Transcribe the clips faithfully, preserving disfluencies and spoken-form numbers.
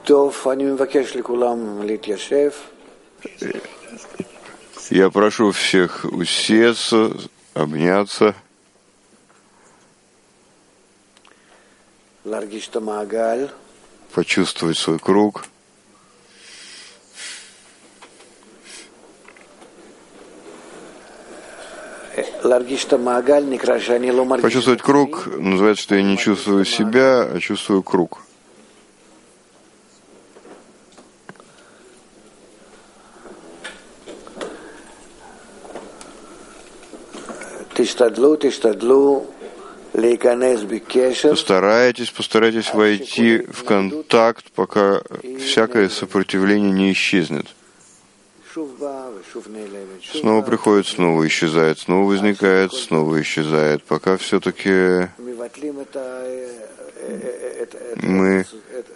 Я прошу всех усесться, обняться, почувствовать свой круг. Почувствовать круг называется, что я не чувствую себя, а чувствую круг. Постарайтесь, постарайтесь войти в контакт, пока всякое сопротивление не исчезнет. Снова приходит, снова исчезает, снова возникает, снова исчезает, пока все-таки мы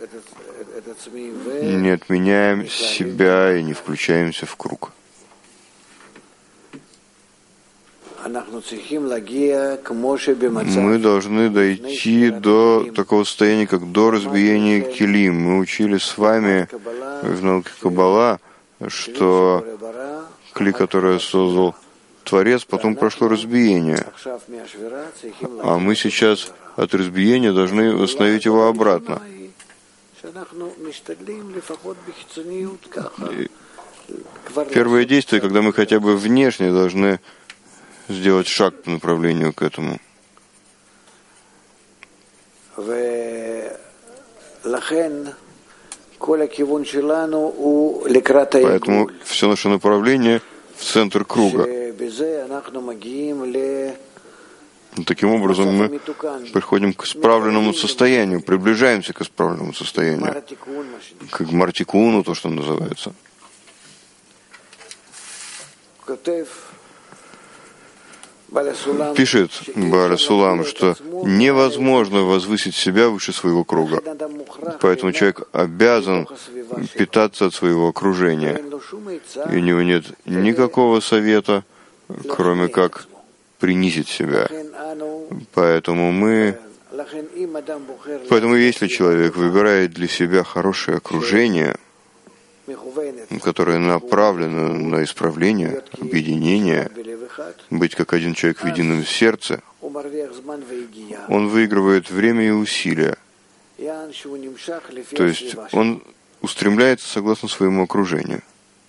не отменяем себя и не включаемся в круг. Мы должны дойти до такого состояния, как до разбиения килим. Мы учили с вами в науке Каббала, что кли, которое создал Творец, потом прошло разбиение. А мы сейчас от разбиения должны восстановить его обратно. Первое действие, когда мы хотя бы внешне должны сделать шаг по направлению к этому. Поэтому все наше направление в центр круга. Таким образом мы приходим к исправленному состоянию, приближаемся к исправленному состоянию, к мартикуну, то, что называется. Пишет Бааля Сулам, что невозможно возвысить себя выше своего круга. Поэтому человек обязан питаться от своего окружения. И у него нет никакого совета, кроме как принизить себя. Поэтому мы... Поэтому если человек выбирает для себя хорошее окружение, которое направлено на исправление, объединение, быть как один человек в едином сердце, он выигрывает время и усилия. То есть он устремляется согласно своему окружению.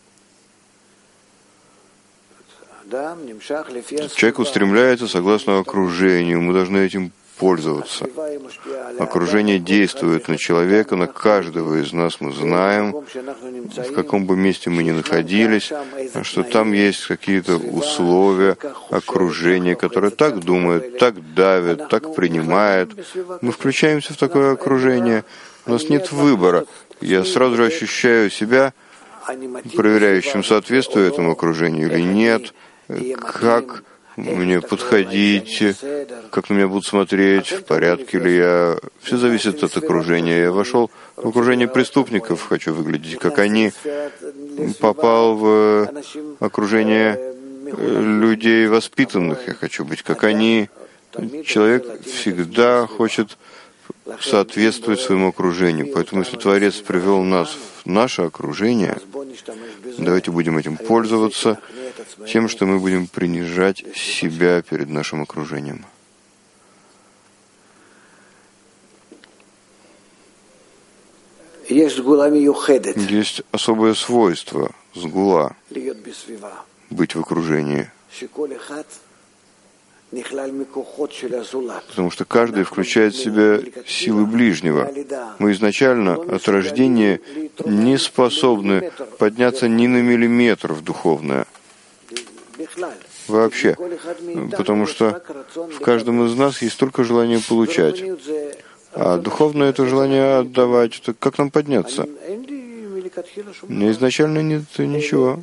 Человек устремляется согласно окружению, мы должны этим пользоваться. Окружение действует на человека, на каждого из нас. Мы знаем, в каком бы месте мы ни находились, что там есть какие-то условия окружения, которое так думает, так давит, так принимает. Мы включаемся в такое окружение. У нас нет выбора. Я сразу же ощущаю себя проверяющим, соответствую этому окружению или нет, как мне подходить, как на меня будут смотреть, в порядке ли я. Все зависит от окружения. Я вошел в окружение преступников, хочу выглядеть как они. Попал в окружение людей воспитанных, я хочу быть как они. Человек всегда хочет соответствовать своему окружению. Поэтому, если Творец привел нас в наше окружение, давайте будем этим пользоваться, тем, что мы будем принижать себя перед нашим окружением. Есть особое свойство сгула быть в окружении. Потому что каждый включает в себя силы ближнего. Мы изначально от рождения не способны подняться ни на миллиметр в духовное. Вообще. Потому что в каждом из нас есть только желание получать. А духовное это желание отдавать. Это как нам подняться? Изначально нет ничего.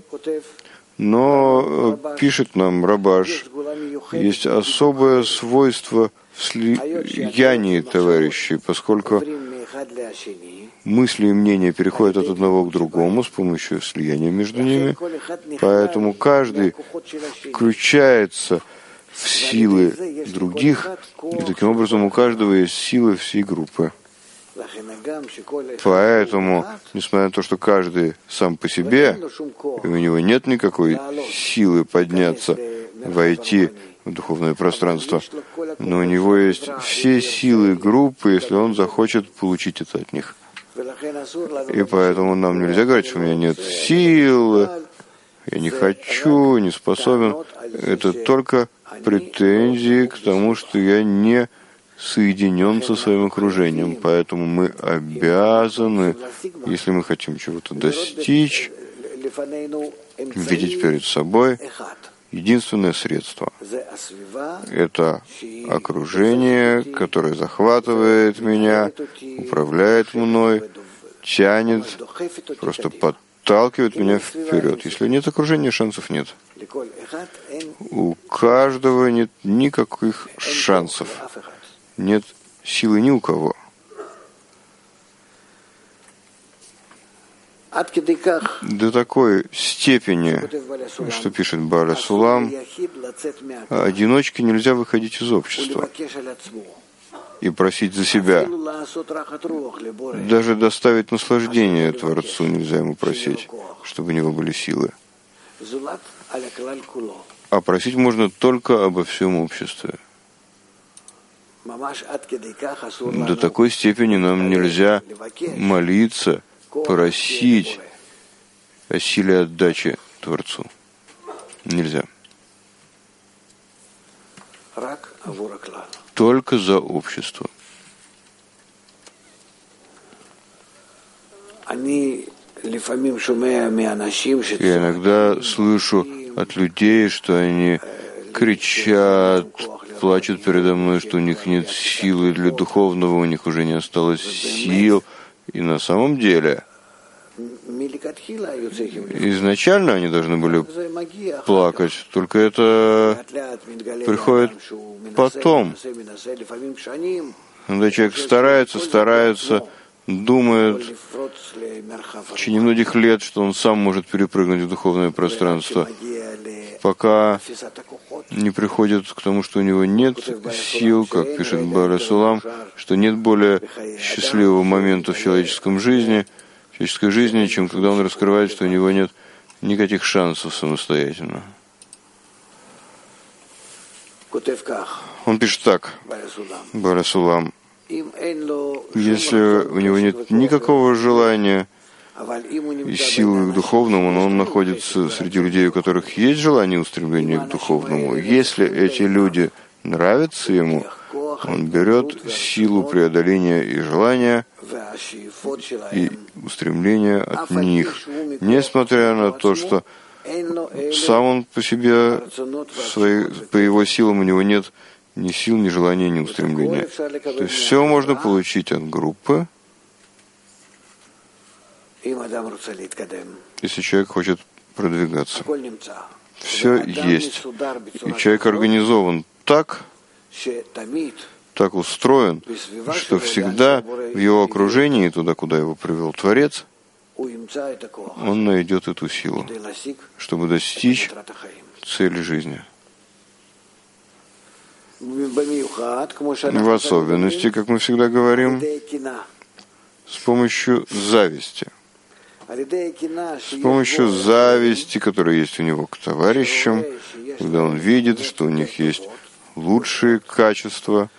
Но пишет нам Рабаш, есть особое свойство в слиянии товарищей, поскольку мысли и мнения переходят от одного к другому с помощью слияния между ними, поэтому каждый включается в силы других, и таким образом у каждого есть силы всей группы. Поэтому, несмотря на то, что каждый сам по себе, и у него нет никакой силы подняться, войти в духовное пространство, но у него есть все силы группы, если он захочет получить это от них. И поэтому нам нельзя говорить, что у меня нет сил, я не хочу, не способен. Это только претензии к тому, что я не соединен со своим окружением. Поэтому мы обязаны, если мы хотим чего-то достичь, видеть перед собой единственное средство. Это окружение, которое захватывает меня, управляет мной, тянет, просто подталкивает меня вперед. Если нет окружения, шансов нет. У каждого нет никаких шансов. Нет силы ни у кого. До такой степени, что пишет Бааля Сулам, одиночке нельзя выходить из общества и просить за себя. Даже доставить наслаждение Творцу нельзя ему просить, чтобы у него были силы. А просить можно только обо всем обществе. До такой степени нам нельзя молиться, просить о силе отдачи Творцу. Нельзя. Только за общество. Я иногда слышу от людей, что они кричат, плачут передо мной, что у них нет силы для духовного, у них уже не осталось сил. И на самом деле, изначально они должны были плакать, только это приходит потом. Когда человек старается, старается, думает в течение многих лет, что он сам может перепрыгнуть в духовное пространство, пока не приходит к тому, что у него нет сил, как пишет Бааля Сулам, что нет более счастливого момента в человеческом жизни, в человеческой жизни, чем когда он раскрывает, что у него нет никаких шансов самостоятельно. Он пишет так, Бааля Сулам: если у него нет никакого желания и силы к духовному, но он находится среди людей, у которых есть желание и устремление к духовному, если эти люди нравятся ему, он берет силу преодоления и желания и устремления от них, несмотря на то, что сам он по себе, своей, по его силам у него нет ни сил, ни желания, ни устремления. То есть все можно получить от группы, если человек хочет продвигаться. Все есть. И человек организован так, так устроен, что всегда в его окружении, туда, куда его привел Творец, он найдет эту силу, чтобы достичь цели жизни. В особенности, как мы всегда говорим, с помощью зависти. С помощью зависти, которая есть у него к товарищам, когда он видит, что у них есть лучшие качества,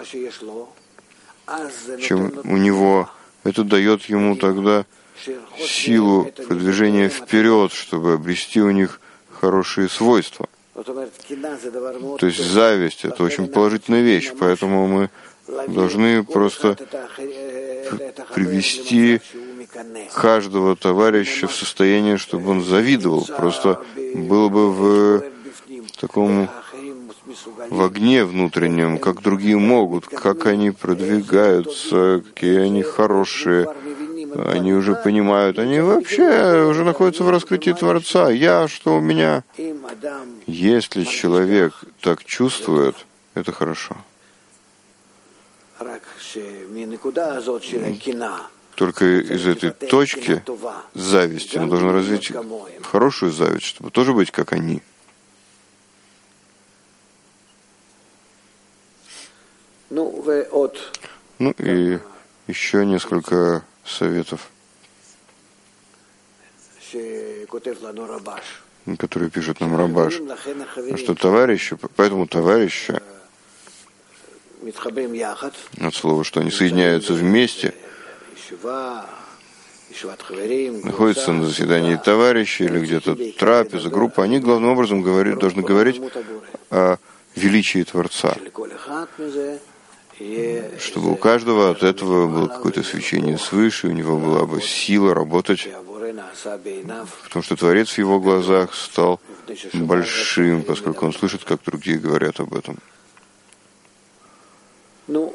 чем у него, это дает ему тогда силу продвижения вперед, чтобы обрести у них хорошие свойства. То есть зависть — это очень положительная вещь, поэтому мы должны просто привести каждого товарища в состояние, чтобы он завидовал. Просто было бы в таком в огне внутреннем, как другие могут, как они продвигаются, какие они хорошие. Они уже понимают, они вообще уже находятся в раскрытии Творца. Я, что у меня? Если человек так чувствует, это хорошо. Только из этой точки зависти он должен развить хорошую зависть, чтобы тоже быть как они. Ну и Еще несколько советов, которые пишет нам Рабаш, что товарищи, поэтому товарищи, от слова, что они соединяются вместе, находятся на заседании товарищей или где-то трапеза, группа, они главным образом говорят, должны говорить о величии Творца, чтобы у каждого от этого было какое-то свечение свыше, у него была бы сила работать, потому что Творец в его глазах стал большим, поскольку он слышит, как другие говорят об этом. Ну,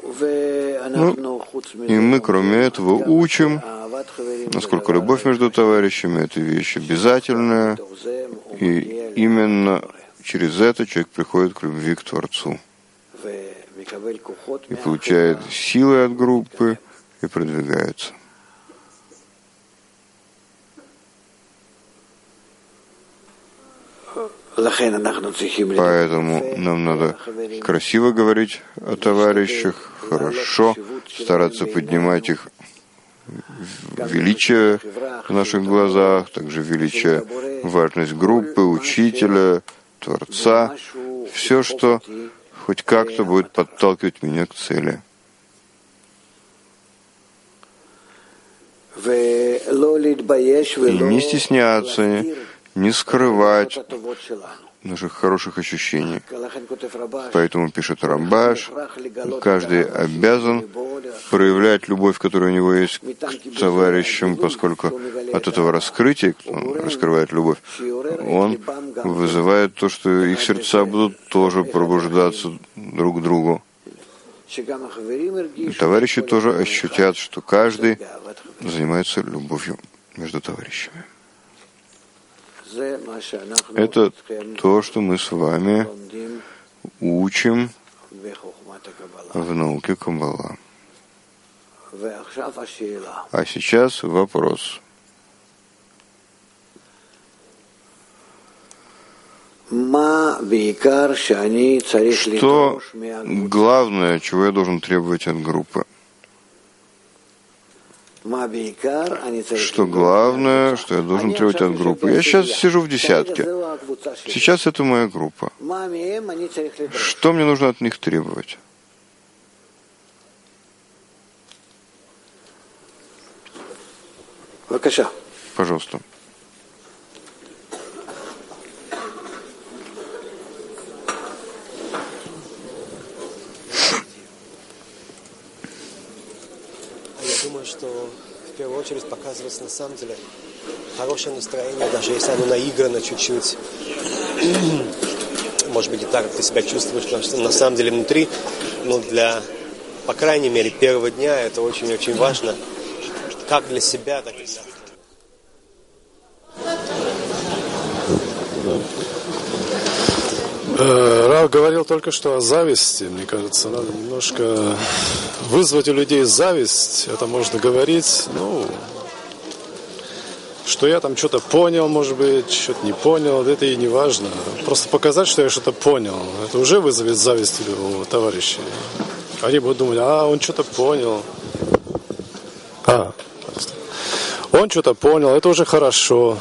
и мы, кроме этого, учим, насколько любовь между товарищами — это вещь обязательная, и именно через это человек приходит к любви к Творцу и получает силы от группы и продвигается. Поэтому нам надо красиво говорить о товарищах, хорошо стараться поднимать их величие в наших глазах, также величие, важность группы, учителя, Творца, все, что хоть как-то будет подталкивать меня к цели. И не стесняться, не скрывать наших хороших ощущений. Поэтому пишет Рабаш, каждый обязан проявлять любовь, которая у него есть к товарищам, поскольку от этого раскрытия, он раскрывает любовь, он вызывает то, что их сердца будут тоже пробуждаться друг к другу. И товарищи тоже ощутят, что каждый занимается любовью между товарищами. Это то, что мы с вами учим в науке Каббала. А сейчас вопрос. Что главное, чего я должен требовать от группы? Что главное, что я должен требовать от группы? Я сейчас сижу в десятке. Сейчас это моя группа. Что мне нужно от них требовать? Пожалуйста. Что в первую очередь показывается на самом деле хорошее настроение, даже если оно наиграно чуть-чуть. Может быть, не так, как ты себя чувствуешь, потому что на самом деле внутри, но для, по крайней мере, первого дня это очень-очень важно, как для себя, так и для... Рав говорил только что о зависти. Мне кажется, надо немножко вызвать у людей зависть. Это можно говорить, ну, что я там что-то понял, может быть, что-то не понял. Это и не важно. Просто показать, что я что-то понял. Это уже вызовет зависть у товарищей. Они будут думать, а, он что-то понял. А, он что-то понял, это уже хорошо.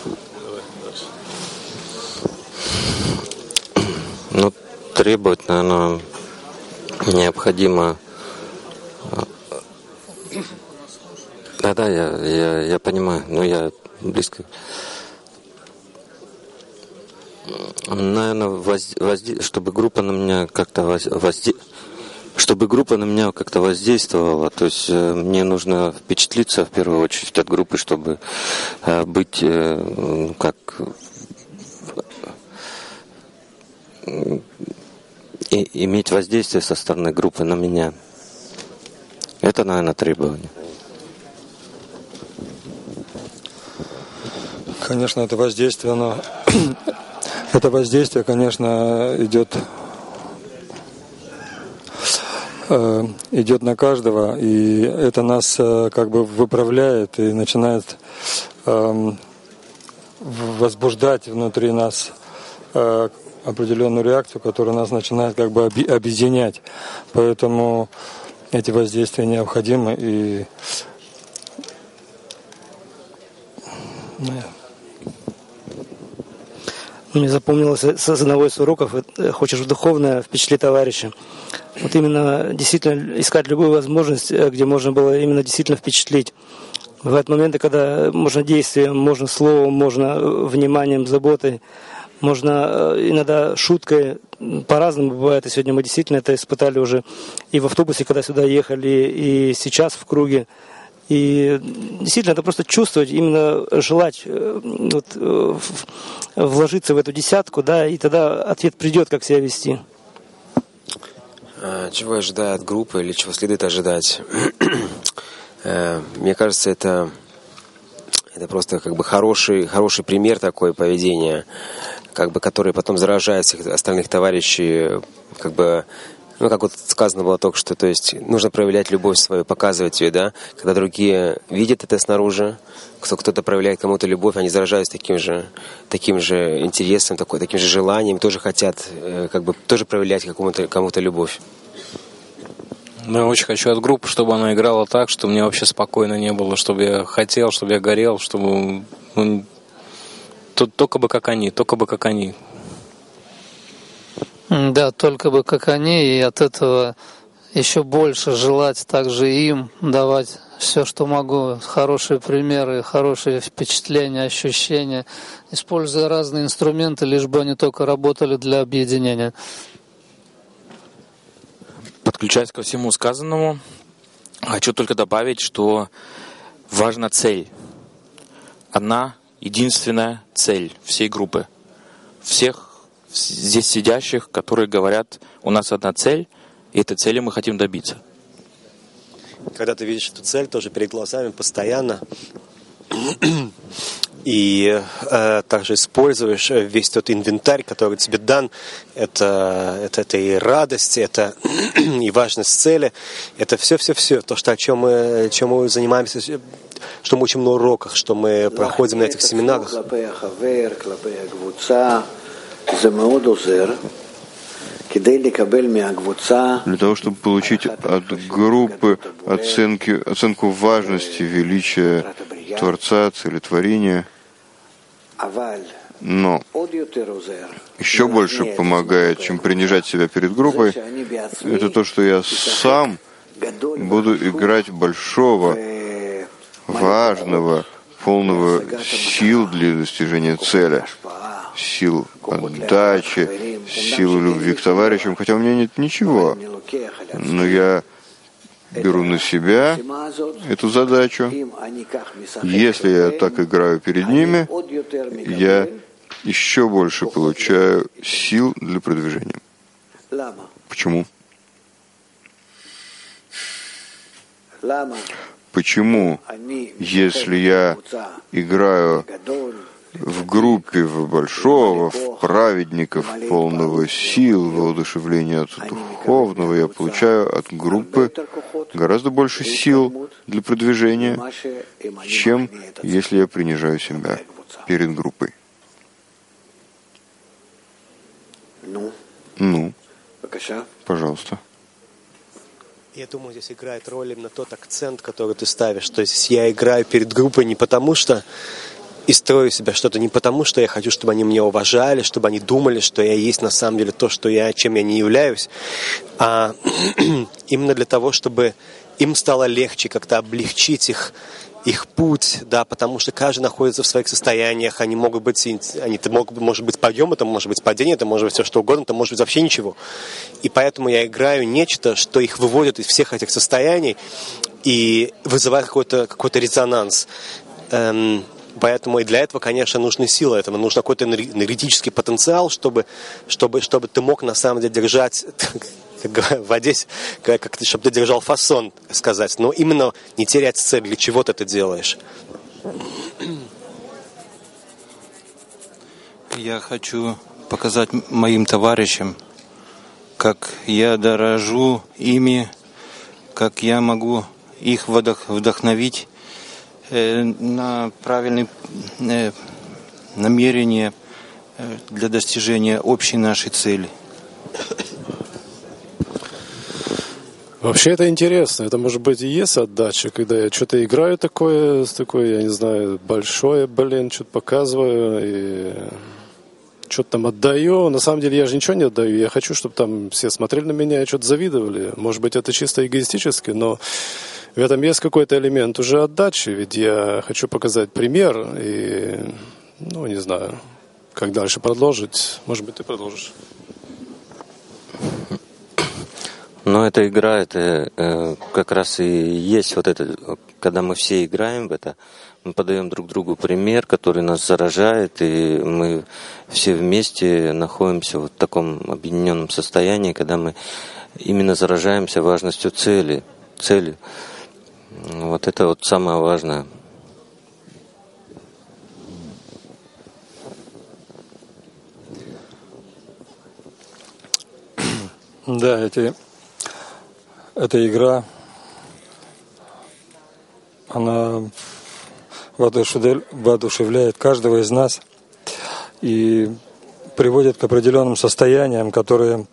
Ну, требовать, наверное, необходимо. Да-да, я, я, я понимаю, но я близко. Наверное, возде... Возде... чтобы группа на меня как-то возде... чтобы группа на меня как-то воздействовала. То есть мне нужно впечатлиться в первую очередь от группы, чтобы быть ну, как и иметь воздействие со стороны группы на меня. Это, наверное, требование. Конечно, это воздействие, но это воздействие, конечно, идет э, идет на каждого, и это нас э, как бы выправляет и начинает э, возбуждать внутри нас э, определенную реакцию, которая нас начинает как бы объединять. Поэтому эти воздействия необходимы. И мне запомнилось с одного из уроков: хочешь в духовное, впечатли товарища. Вот именно действительно искать любую возможность, где можно было именно действительно впечатлить. Бывают моменты, когда можно действием, можно словом, можно вниманием, заботой, можно иногда шуткой. По-разному бывает. И сегодня мы действительно это испытали уже и в автобусе, когда сюда ехали, и сейчас в круге. И действительно это просто чувствовать, именно желать вот, вложиться в эту десятку, да, и тогда ответ придет, как себя вести. Чего ожидает группа или чего следует ожидать? Мне кажется, это, это просто как бы хороший, хороший пример такой поведения, как бы, который потом заражает всех остальных товарищей, как бы, ну, как вот сказано было только что, то есть нужно проявлять любовь свою, показывать ее, да, когда другие видят это снаружи, кто, кто-то проявляет кому-то любовь, они заражаются таким же, таким же интересом, такой, таким же желанием, тоже хотят, как бы, тоже проявлять кому-то, кому-то любовь. Ну, я очень хочу от группы, чтобы она играла так, что мне вообще спокойно не было, чтобы я хотел, чтобы я горел, чтобы, ну, только бы как они, только бы как они. Да, только бы как они, и от этого еще больше желать также им давать все, что могу, хорошие примеры, хорошие впечатления, ощущения, используя разные инструменты, лишь бы они только работали для объединения. Подключаясь ко всему сказанному, хочу только добавить, что важна цель. Одна единственная цель всей группы. Всех здесь сидящих, которые говорят, у нас одна цель, и этой цели мы хотим добиться. Когда ты видишь эту цель тоже перед глазами постоянно, и э, также используешь весь тот инвентарь, который тебе дан, это, это, это и радость, это и важность цели, это все-все-все, то, что, о чем мы, чем мы занимаемся, что мы учим на уроках, что мы проходим на этих семинарах. Для того, чтобы получить от группы оценки, оценку важности, величия Творца, целетворения, но еще больше помогает, чем принижать себя перед группой, это то, что я сам буду играть большого, важного, полного сил для достижения цели, сил отдачи, силу любви к товарищам, хотя у меня нет ничего, но я беру на себя эту задачу. Если я так играю перед ними, я еще больше получаю сил для продвижения. Почему? Почему, если я играю в группе в большого, в праведников, полного сил, воодушевления от духовного, я получаю от группы гораздо больше сил для продвижения, чем если я принижаю себя перед группой. Ну, пожалуйста. Я думаю, здесь играет роль именно тот акцент, который ты ставишь. То есть я играю перед группой не потому, что и строю себя что-то не потому, что я хочу, чтобы они меня уважали, чтобы они думали, что я есть на самом деле то, что я, чем я не являюсь, а именно для того, чтобы им стало легче как-то облегчить их, их путь, да, потому что каждый находится в своих состояниях, они могут быть, они, это могут, может быть подъем, это может быть падение, это может быть все что угодно, это может быть вообще ничего. И поэтому я играю нечто, что их выводит из всех этих состояний и вызывает какой-то, какой-то резонанс. Эм, Поэтому и для этого, конечно, нужны силы, этому нужен какой-то энергетический потенциал, чтобы, чтобы, чтобы ты мог на самом деле держать, как в Одессе, как ты, чтобы ты держал фасон, сказать, но именно не терять цель, для чего ты это делаешь. Я хочу показать моим товарищам, как я дорожу ими, как я могу их вдохновить на правильные намерения для достижения общей нашей цели. Вообще это интересно. Это, может быть, и есть отдача, когда я что-то играю такое, такое, я не знаю, большое, блин, что-то показываю и что-то там отдаю. На самом деле я же ничего не отдаю. Я хочу, чтобы там все смотрели на меня и что-то завидовали. Может быть, это чисто эгоистически, но в этом есть какой-то элемент уже отдачи. Ведь я хочу показать пример и, ну, не знаю, как дальше продолжить. Может быть, ты продолжишь. Но эта игра, это э, как раз и есть вот это, когда мы все играем в это, мы подаем друг другу пример, который нас заражает, и мы все вместе находимся вот в таком объединенном состоянии, когда мы именно заражаемся важностью цели, цели. Вот это вот самое важное. Да, эти... Эта игра, она воодушевляет каждого из нас и приводит к определенным состояниям, которые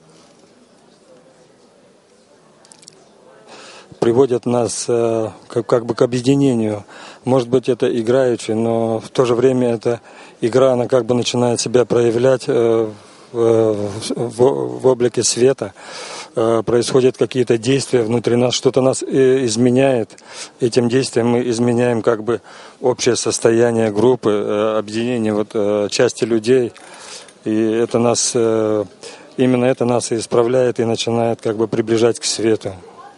приводят нас как, как бы к объединению. Может быть, это играючи, но в то же время эта игра, она как бы начинает себя проявлять в, в, в облике света. Происходят какие-то действия внутри нас, что-то нас изменяет. Этим действием мы изменяем как бы общее состояние группы, объединение вот части людей. И это нас, именно это нас и исправляет и начинает как бы приближать к свету.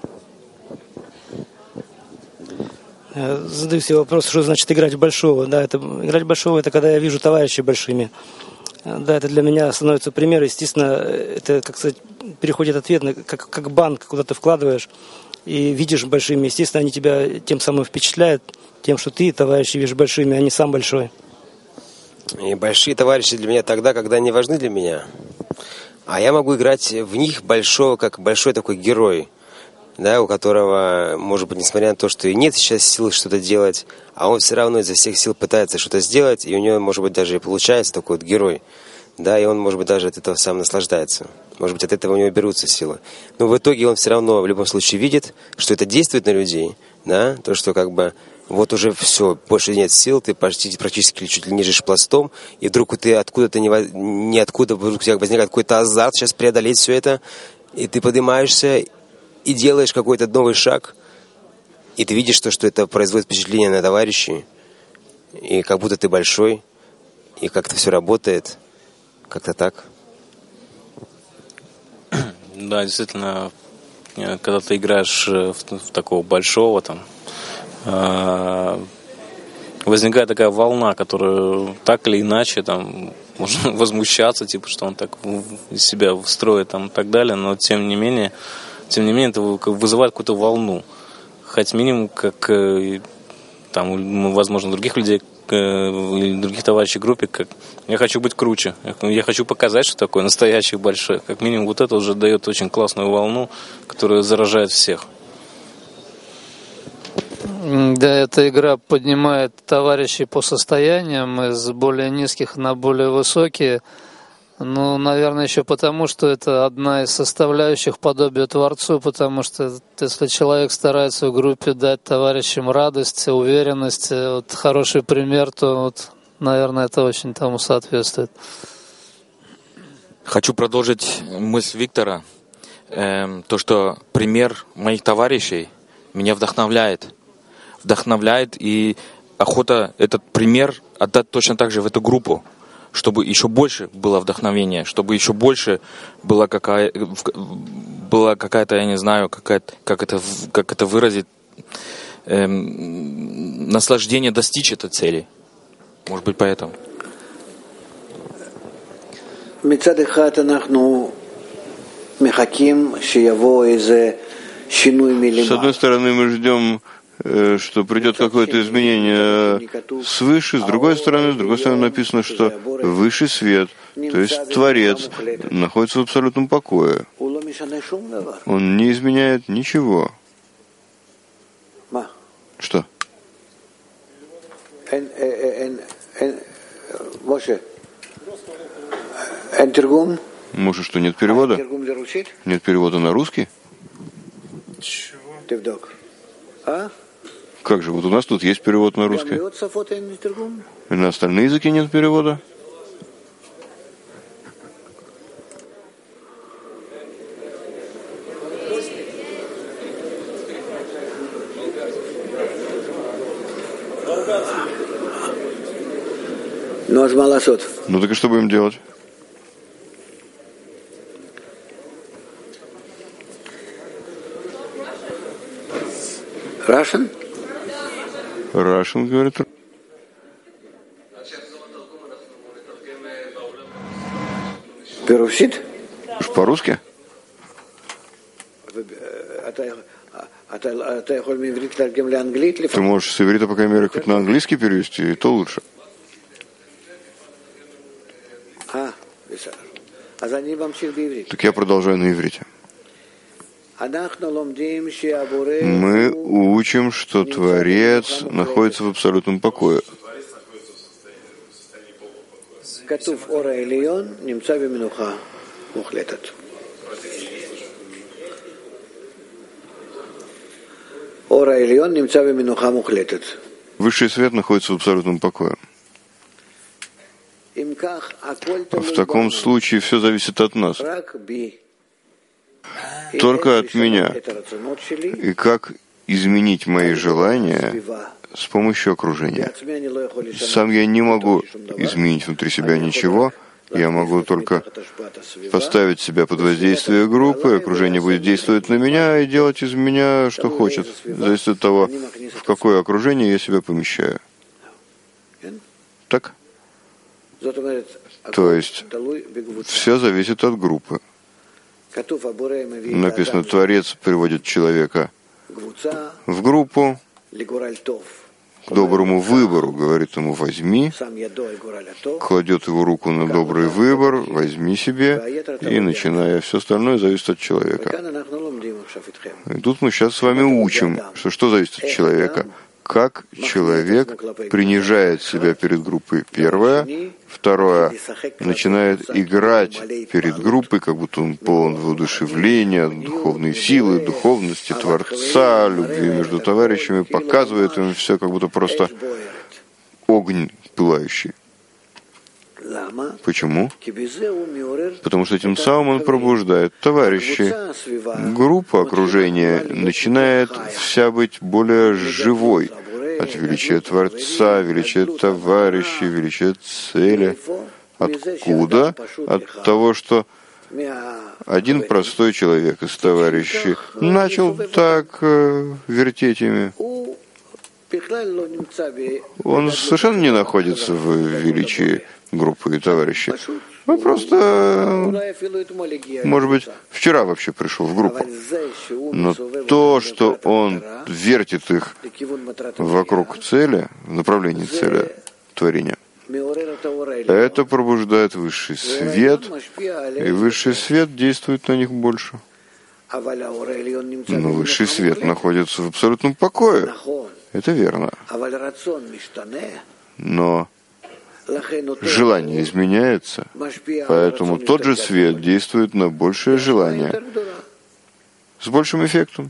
Задаю себе вопрос, что значит играть в большого. Да, это, играть в большого — это когда я вижу товарищей большими. Да, это для меня становится пример. Естественно, это, как сказать, переходит ответ, на, как, как банк, куда ты вкладываешь и видишь большими. Естественно, они тебя тем самым впечатляют, тем, что ты товарищи видишь большими, а не сам большой. И большие товарищи для меня тогда, когда они важны для меня. А я могу играть в них большого, как большой такой герой, да, у которого, может быть, несмотря на то, что и нет сейчас сил что-то делать, а он все равно изо всех сил пытается что-то сделать, и у него, может быть, даже и получается такой вот герой, да, и он, может быть, даже от этого сам наслаждается. Может быть, от этого у него берутся силы. Но в итоге он все равно в любом случае видит, что это действует на людей, да, то, что как бы вот уже все, больше нет сил, ты почти, практически чуть ли не лежишь пластом, и вдруг ты откуда-то, не, не откуда, вдруг у тебя возникает какой-то азарт сейчас преодолеть все это, и ты поднимаешься и делаешь какой-то новый шаг, и ты видишь то, что это производит впечатление на товарищей, и как будто ты большой, и как-то все работает, как-то так. Да, действительно, когда ты играешь в, в такого большого, там, э, возникает такая волна, которая так или иначе там можно возмущаться, типа, что он так из себя строит там, и так далее, но тем не менее, тем не менее, это вызывает какую-то волну. Хоть минимум, как там, возможно, других людей или других товарищей в группе, как я хочу быть круче, я хочу показать, что такое настоящий большой. Как минимум, вот это уже дает очень классную волну, которая заражает всех. Да, эта игра поднимает товарищей по состояниям из более низких на более высокие. Ну, наверное, еще потому, что это одна из составляющих подобия Творцу, потому что если человек старается в группе дать товарищам радость, уверенность, вот, хороший пример, то, вот, наверное, это очень тому соответствует. Хочу продолжить мысль Виктора. Эм, то, что пример моих товарищей меня вдохновляет. Вдохновляет, и охота этот пример отдать точно так же в эту группу, чтобы еще больше было вдохновения, чтобы еще больше была какая, была какая-то, я не знаю, какая-то, как это, как это выразить, эм, наслаждение достичь этой цели. Может быть, поэтому. С одной стороны, мы ждем, что придет какое-то изменение свыше, с другой стороны, с другой стороны написано, что высший свет, то есть Творец, находится в абсолютном покое. Он не изменяет ничего. Что? Может, что нет перевода? Нет перевода на русский? Как же, вот у нас тут есть перевод на русский. И на остальные языки нет перевода. Ну так и что будем делать? Russian? Russian, говорит. Переводит? По-русски? Ты можешь с иврита, по крайней мере, хоть на английский перевести, и то лучше. Так я продолжаю на иврите. Мы учим, что Творец находится в абсолютном покое. Высший свет находится в абсолютном покое. В таком случае все зависит от нас. Только от меня. И как изменить мои желания с помощью окружения. Сам я не могу изменить внутри себя ничего. Я могу только поставить себя под воздействие группы, окружение будет действовать на меня и делать из меня, что хочет. Зависит от того, в какое окружение я себя помещаю. Так? То есть, все зависит от группы. Написано, Творец приводит человека в группу к доброму выбору, говорит ему, возьми, кладет его руку на добрый выбор, возьми себе, и начиная, все остальное зависит от человека. И тут мы сейчас с вами учим, что что зависит от человека. Как человек принижает себя перед группой, первое. Второе, начинает играть перед группой, как будто он полон воодушевления, духовной силы, духовности Творца, любви между товарищами, показывает им все, как будто просто огонь пылающий. Почему? Потому что тем самым он пробуждает товарищей. Группа окружения начинает вся быть более живой от величия Творца, величия товарищей, величия цели. Откуда? От того, что один простой человек из товарищей начал так э, вертеть ими. Он совершенно не находится в величии группы и товарищей. Он просто, может быть, вчера вообще пришел в группу. Но то, что он вертит их вокруг цели, в направлении цели творения, это пробуждает высший свет, и высший свет действует на них больше. Но высший свет находится в абсолютном покое. Это верно. Но желание изменяется, поэтому тот же свет действует на большее желание с большим эффектом.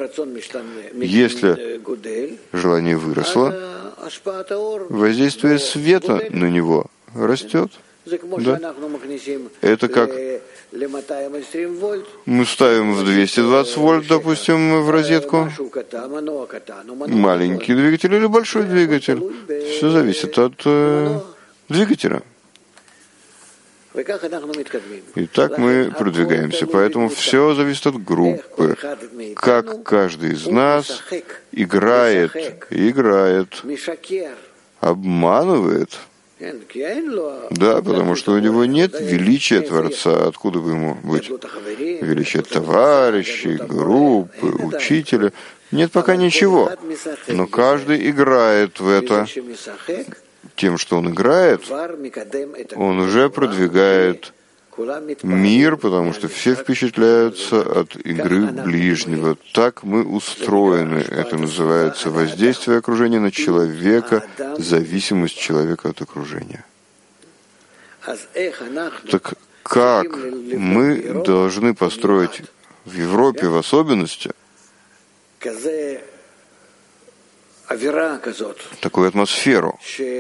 Если желание выросло, воздействие света на него растет. Да? Это как мы ставим в двести двадцать вольт, допустим, в розетку маленький двигатель или большой двигатель. Все зависит от э, двигателя. И так мы продвигаемся. Поэтому все зависит от группы. Как каждый из нас играет, играет, обманывает. Да, потому что у него нет величия Творца. Откуда бы ему быть? Величие товарищей, группы, учителя. Нет пока ничего. Но каждый играет в это. Тем, что он играет, он уже продвигает мир, потому что все впечатляются от игры ближнего. Так мы устроены. Это называется воздействие окружения на человека, зависимость человека от окружения. Так как мы должны построить в Европе в особенности такую атмосферу,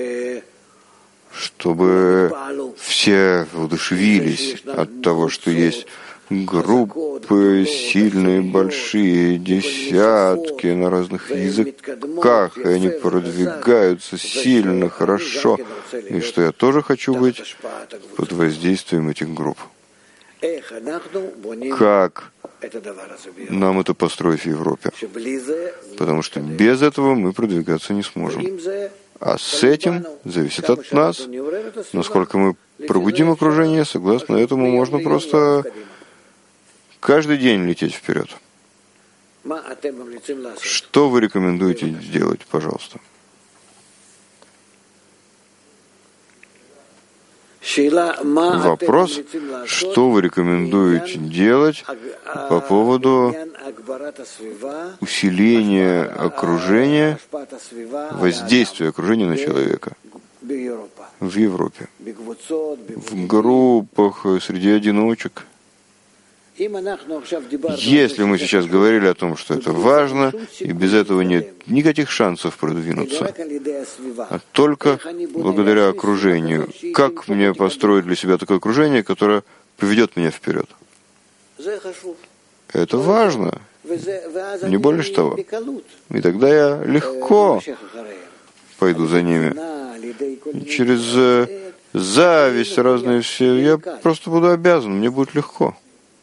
чтобы все воодушевились от того, что есть группы сильные, большие, десятки на разных языках, и они продвигаются сильно, хорошо, и что я тоже хочу быть под воздействием этих групп. Как нам это построить в Европе? Потому что без этого мы продвигаться не сможем. А с этим зависит от нас, насколько мы пробудим окружение, согласно этому можно просто каждый день лететь вперед. Что вы рекомендуете сделать, пожалуйста? Вопрос, что вы рекомендуете делать по поводу усиления окружения, воздействия окружения на человека в Европе, в группах, среди одиночек? Если мы сейчас говорили о том, что это важно, и без этого нет никаких шансов продвинуться, а только благодаря окружению, как мне построить для себя такое окружение, которое поведет меня вперед? Это важно, не больше того. И тогда я легко пойду за ними. Через зависть разные все, я просто буду обязан, мне будет легко.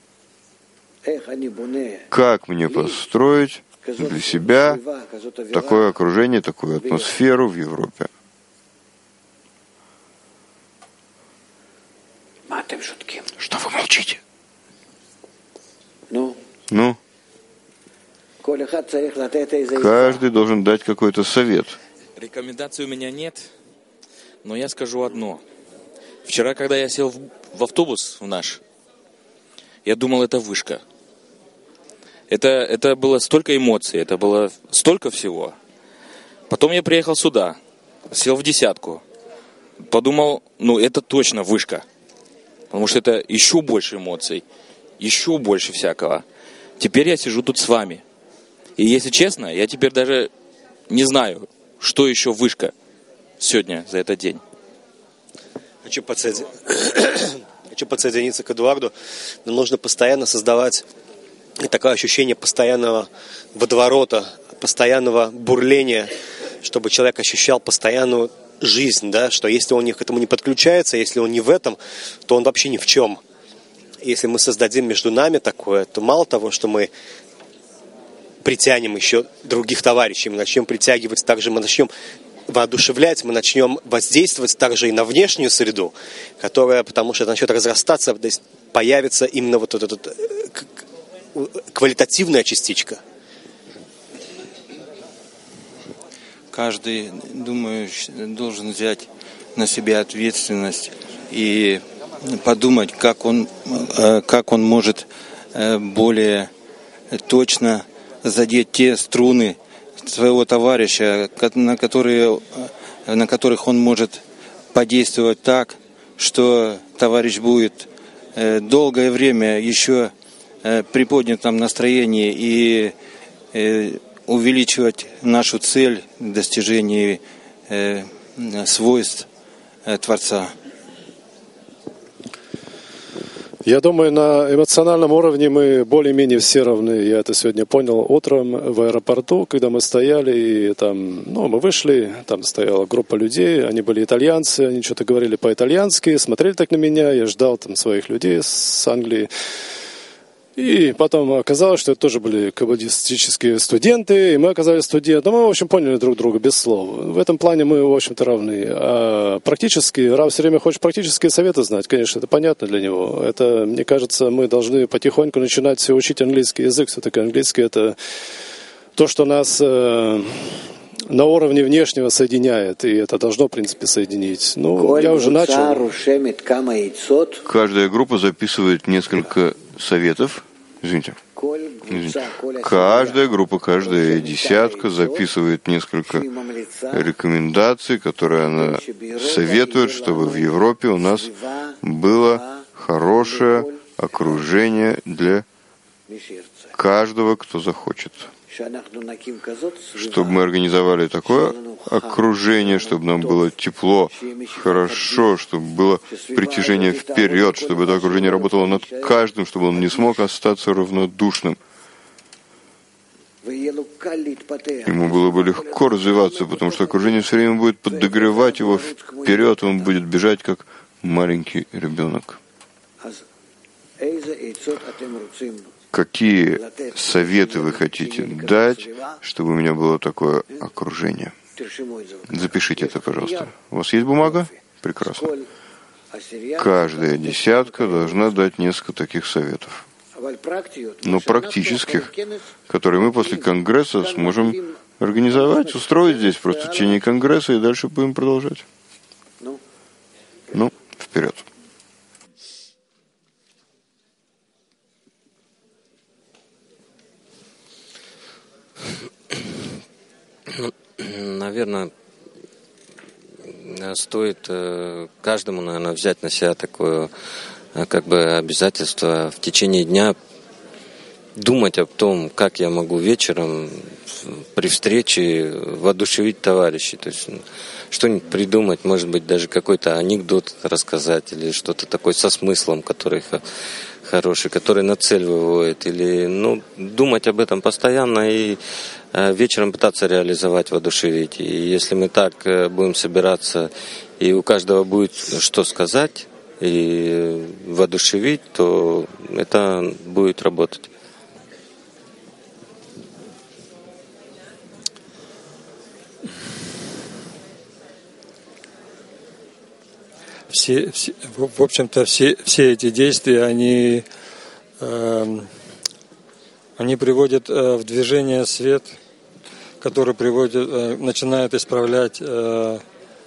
Как мне построить для себя такое окружение, такую атмосферу в Европе? Что вы молчите? Ну? Каждый должен дать какой-то совет. Рекомендаций у меня нет, но я скажу одно. Вчера, когда я сел в, в автобус в наш, я думал, это вышка. Это, это было столько эмоций, это было столько всего. Потом я приехал сюда, сел в десятку, подумал, ну это точно вышка. Потому что это еще больше эмоций, еще больше всякого. Теперь я сижу тут с вами. И если честно, я теперь даже не знаю, что еще вышка сегодня за этот день. Хочу подсоединиться, Хочу подсоединиться к Эдуарду. Нам нужно постоянно создавать такое ощущение постоянного водоворота, постоянного бурления, чтобы человек ощущал постоянную жизнь, да, что если он к этому не подключается, если он не в этом, то он вообще ни в чем. Если мы создадим между нами такое, то мало того, что мы притянем еще других товарищей, мы начнем притягивать, также мы начнем воодушевлять, мы начнем воздействовать также и на внешнюю среду, которая, потому что это начнет разрастаться, то есть появится именно вот эта квалитативная частичка. Каждый, думаю, должен взять на себя ответственность и подумать, как он, как он может более точно задеть те струны своего товарища, на которые, на которых он может подействовать так, что товарищ будет долгое время еще при поднятом настроении и увеличивать нашу цель в достижении свойств Творца. Я думаю, на эмоциональном уровне мы более-менее все равны. Я это сегодня понял утром в аэропорту, когда мы стояли, и там, ну, мы вышли, там стояла группа людей, они были итальянцы, они что-то говорили по-итальянски, смотрели так на меня, я ждал там своих людей с Англии. И потом оказалось, что это тоже были каббалистические студенты, и мы оказались студентами. Мы, в общем, поняли друг друга без слов. В этом плане мы, в общем-то, равны. А практически, Рав все время хочет практические советы знать, конечно, это понятно для него. Это, мне кажется, мы должны потихоньку начинать все учить английский язык. Все-таки английский — это то, что нас э, на уровне внешнего соединяет, и это должно, в принципе, соединить. Ну, я уже начал. Каждая группа записывает несколько советов. Извините. Извините. Каждая группа, каждая десятка записывает несколько рекомендаций, которые она советует, чтобы в Европе у нас было хорошее окружение для каждого, кто захочет. чтобы мы организовали такое окружение, чтобы нам было тепло, хорошо, чтобы было притяжение вперед, чтобы это окружение работало над каждым, чтобы он не смог остаться равнодушным. Ему было бы легко развиваться, потому что окружение все время будет подогревать его вперед, он будет бежать как маленький ребенок. Какие советы вы хотите дать, чтобы у меня было такое окружение? Запишите это, пожалуйста. У вас есть бумага? Прекрасно. Каждая десятка должна дать несколько таких советов. Но практических, которые мы после Конгресса сможем организовать, устроить здесь просто в течение Конгресса и дальше будем продолжать. Ну, вперед. Наверное, стоит каждому, наверное, взять на себя такое как бы обязательство в течение дня думать о том, как я могу вечером при встрече воодушевить товарищей. То есть что-нибудь придумать, может быть, даже какой-то анекдот рассказать или что-то такое со смыслом, который хороший, который на цель выводит. Или ну, думать об этом постоянно и вечером пытаться реализовать, воодушевить. И если мы так будем собираться, и у каждого будет что сказать и воодушевить, то это будет работать. Все, все, в общем-то, все, все эти действия, они, э, они приводят э, в движение свет, который приводит, э, начинает исправлять э,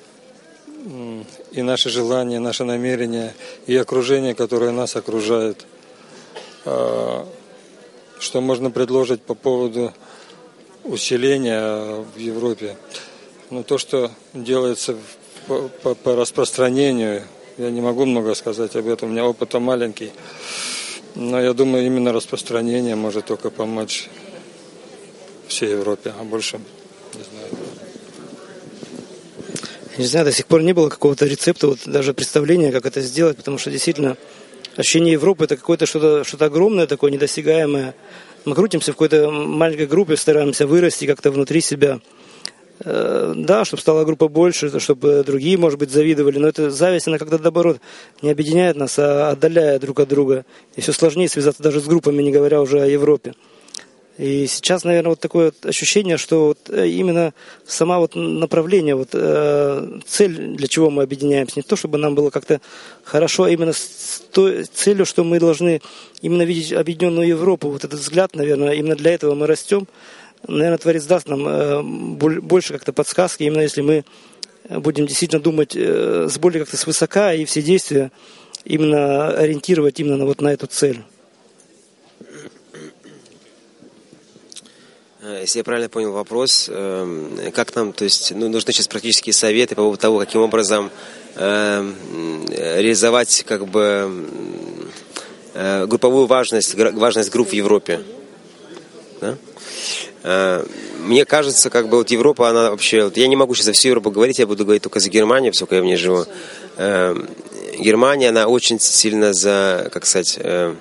и наши желания, и наши намерения, и окружение, которое нас окружает. Э, что можно предложить по поводу усиления в Европе? Ну, то, что делается в По, по, по распространению, я не могу много сказать об этом, у меня опыт маленький, но я думаю, именно распространение может только помочь всей Европе, а больше не знаю. Не знаю, до сих пор не было какого-то рецепта, вот даже представления, как это сделать, потому что действительно ощущение Европы — это какое-то что-то, что-то огромное, такое недосягаемое. Мы крутимся в какой-то маленькой группе, стараемся вырасти как-то внутри себя. Да, чтобы стала группа больше, чтобы другие, может быть, завидовали, но эта зависть, она когда наоборот не объединяет нас, а отдаляет друг от друга. И все сложнее связаться даже с группами, не говоря уже о Европе. И сейчас, наверное, вот такое вот ощущение, что вот именно сама вот направление, вот, э, цель, для чего мы объединяемся, не то, чтобы нам было как-то хорошо, а именно с той целью, что мы должны именно видеть объединенную Европу. Вот этот взгляд, наверное, именно для этого мы растем. Наверное, Творец даст нам э, больше как-то подсказки, именно если мы будем действительно думать э, с более как-то свысока и все действия именно ориентировать именно на, вот на эту цель. Если я правильно понял вопрос, э, как нам, то есть, ну, нужны сейчас практические советы по поводу того, каким образом э, реализовать как бы э, групповую важность, важность групп в Европе. Да? Мне кажется, как бы вот Европа, она вообще, вот я не могу сейчас за всю Европу говорить, я буду говорить только за Германию, поскольку я в ней живу. Германия, она очень сильно за, как сказать,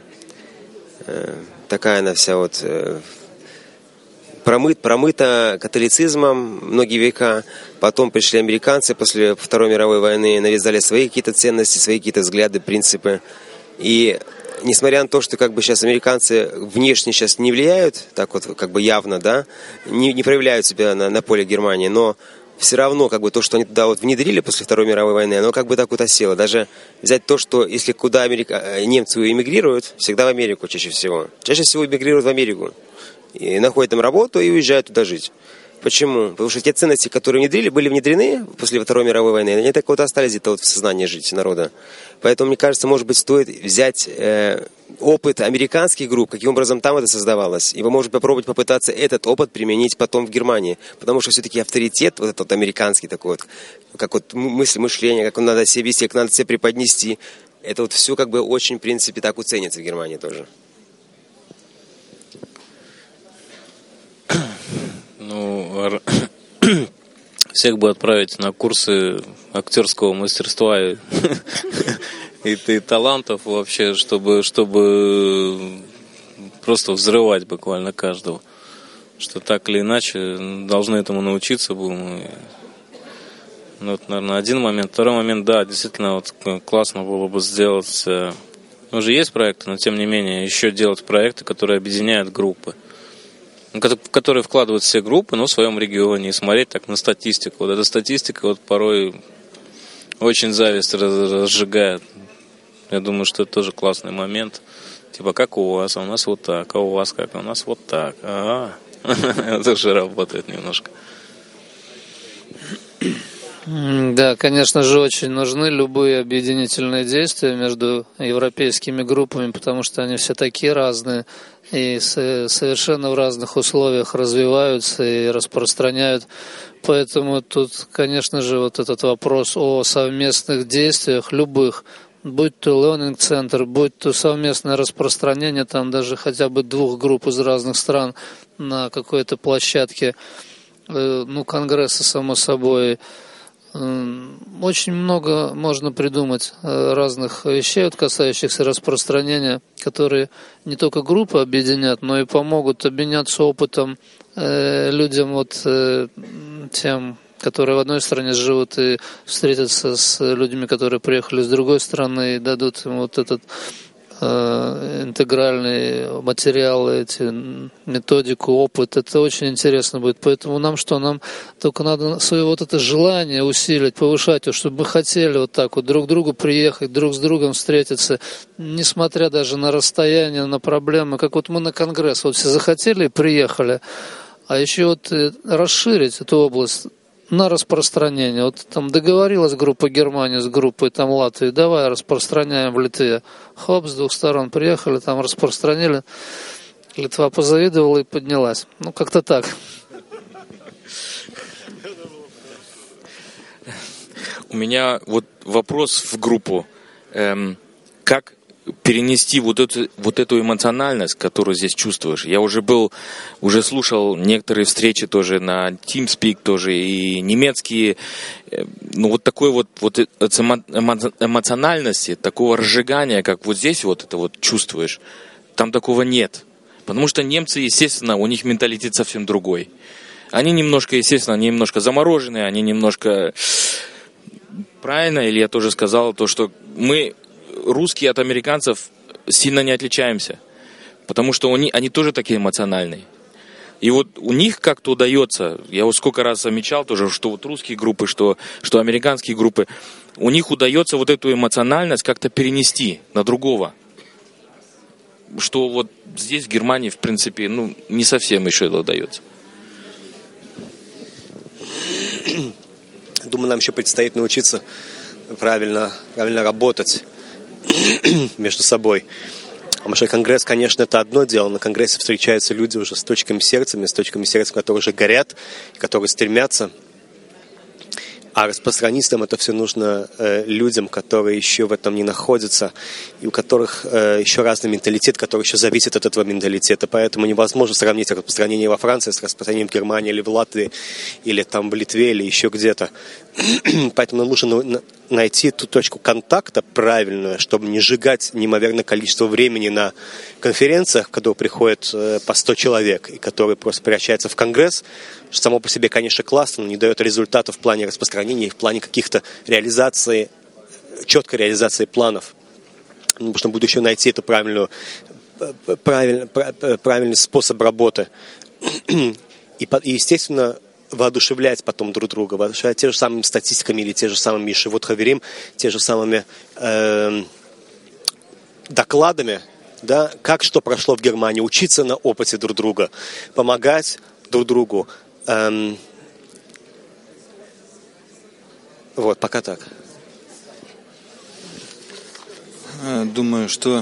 такая она вся вот промыт, промыта католицизмом многие века. Потом пришли американцы после Второй мировой войны, навязали свои какие-то ценности, свои какие-то взгляды, принципы. И несмотря на то, что как бы сейчас американцы внешне сейчас не влияют, так вот как бы явно, да, не, не проявляют себя на, на поле Германии, но все равно как бы то, что они туда вот внедрили после Второй мировой войны, оно как бы так вот осело. Даже взять то, что если куда Америка... немцы эмигрируют, всегда в Америку чаще всего. Чаще всего эмигрируют в Америку. И находят там работу и уезжают туда жить. Почему? Потому что те ценности, которые внедрили, были внедрены после Второй мировой войны, они так вот остались где-то вот в сознании жить народа. Поэтому, мне кажется, может быть, стоит взять э, опыт американских групп, каким образом там это создавалось, и вы можете попробовать попытаться этот опыт применить потом в Германии. Потому что все-таки авторитет, вот этот вот американский такой вот, как вот мысль, мышление, как надо себя вести, как надо себя преподнести, это вот все как бы очень, в принципе, так уценится в Германии тоже. Ну, всех бы отправить на курсы актерского мастерства и, и, и талантов вообще, чтобы, чтобы просто взрывать буквально каждого. Что так или иначе должны этому научиться будем. Ну, это, наверное, один момент. Второй момент, да, действительно, вот классно было бы сделать... Уже есть проекты, но тем не менее еще делать проекты, которые объединяют группы. В которые вкладывают все группы, но в своем регионе. И смотреть так на статистику. Вот эта статистика вот порой очень зависть разжигает. Я думаю, что это тоже классный момент. Типа, как у вас, а у нас вот так, а у вас как, а у нас вот так. Ага. Это же работает немножко. Да, конечно же, очень нужны любые объединительные действия между европейскими группами, потому что они все такие разные и совершенно в разных условиях развиваются и распространяют. Поэтому тут, конечно же, вот этот вопрос о совместных действиях любых, будь то learning центр, будь то совместное распространение там даже хотя бы двух групп из разных стран на какой-то площадке, ну, конгресса, само собой. Очень много можно придумать разных вещей, вот, касающихся распространения, которые не только группы объединят, но и помогут обменяться опытом э, людям, вот, э, тем, которые в одной стране живут, и встретятся с людьми, которые приехали с другой страны, и дадут им вот этот э, интегральный материал, эти, методику, опыт. Это очень интересно будет. Поэтому нам что? Нам только надо свое вот это желание усилить, повышать, чтобы мы хотели вот так вот друг к другу приехать, друг с другом встретиться, несмотря даже на расстояние, на проблемы. Как вот мы на конгресс вот все захотели и приехали, а еще вот расширить эту область на распространение. Вот там договорилась группа Германии с группой там Латвии, давай распространяем в Литве. Хоп, с двух сторон приехали, там распространили. Литва позавидовала и поднялась. Ну, как-то так. У меня вот вопрос в группу. Эм, как перенести вот эту, вот эту эмоциональность, которую здесь чувствуешь? Я уже был, уже слушал некоторые встречи тоже на TeamSpeak тоже и немецкие. Ну вот такой вот, вот эмоциональности, такого разжигания, как вот здесь вот это вот чувствуешь, там такого нет. Потому что немцы, естественно, у них менталитет совсем другой. Они немножко, естественно, они немножко замороженные, они немножко... Правильно, или я тоже сказал, то, что мы, русские, от американцев сильно не отличаемся. Потому что они, они тоже такие эмоциональные. И вот у них как-то удается, я вот сколько раз замечал тоже, что вот русские группы, что, что американские группы, у них удается вот эту эмоциональность как-то перенести на другого. Что вот здесь, в Германии, в принципе, ну, не совсем еще это удается. Думаю, нам еще предстоит научиться правильно, правильно работать между собой. Потому что конгресс, конечно, это одно дело. На конгрессе встречаются люди уже с точками сердца, с точками сердца, которые уже горят, которые стремятся. А распространить нам это все нужно э, людям, которые еще в этом не находятся, и у которых э, еще разный менталитет, который еще зависит от этого менталитета. Поэтому невозможно сравнить распространение во Франции с распространением в Германии или в Латвии, или там в Литве, или еще где-то. Поэтому нам нужно найти ту точку контакта правильную, чтобы не сжигать неимоверное количество времени на конференциях, в которые приходит э, по сто человек, и которые просто превращаются в конгресс, что само по себе, конечно, классно, но не дает результатов в плане распространения и в плане каких-то реализации, четкой реализации планов. Нужно будет еще найти эту правильную, правильный, правильный способ работы. И, и, естественно, воодушевлять потом друг друга, воодушевлять те же самыми статистиками или те же самыми Ешивот Хаверим, те же самыми э, докладами, да, как что прошло в Германии, учиться на опыте друг друга, помогать друг другу. Эм, вот, пока так. Думаю, что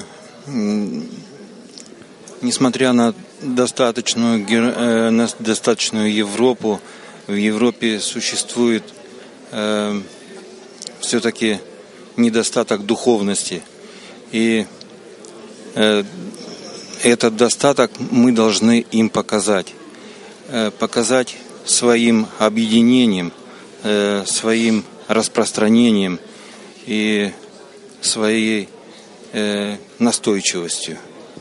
несмотря на достаточную, на достаточную Европу, в Европе существует э, все-таки недостаток духовности. И э, этот достаток мы должны им показать. Э, показать своим объединением, э, своим распространением и своей э, настойчивостью.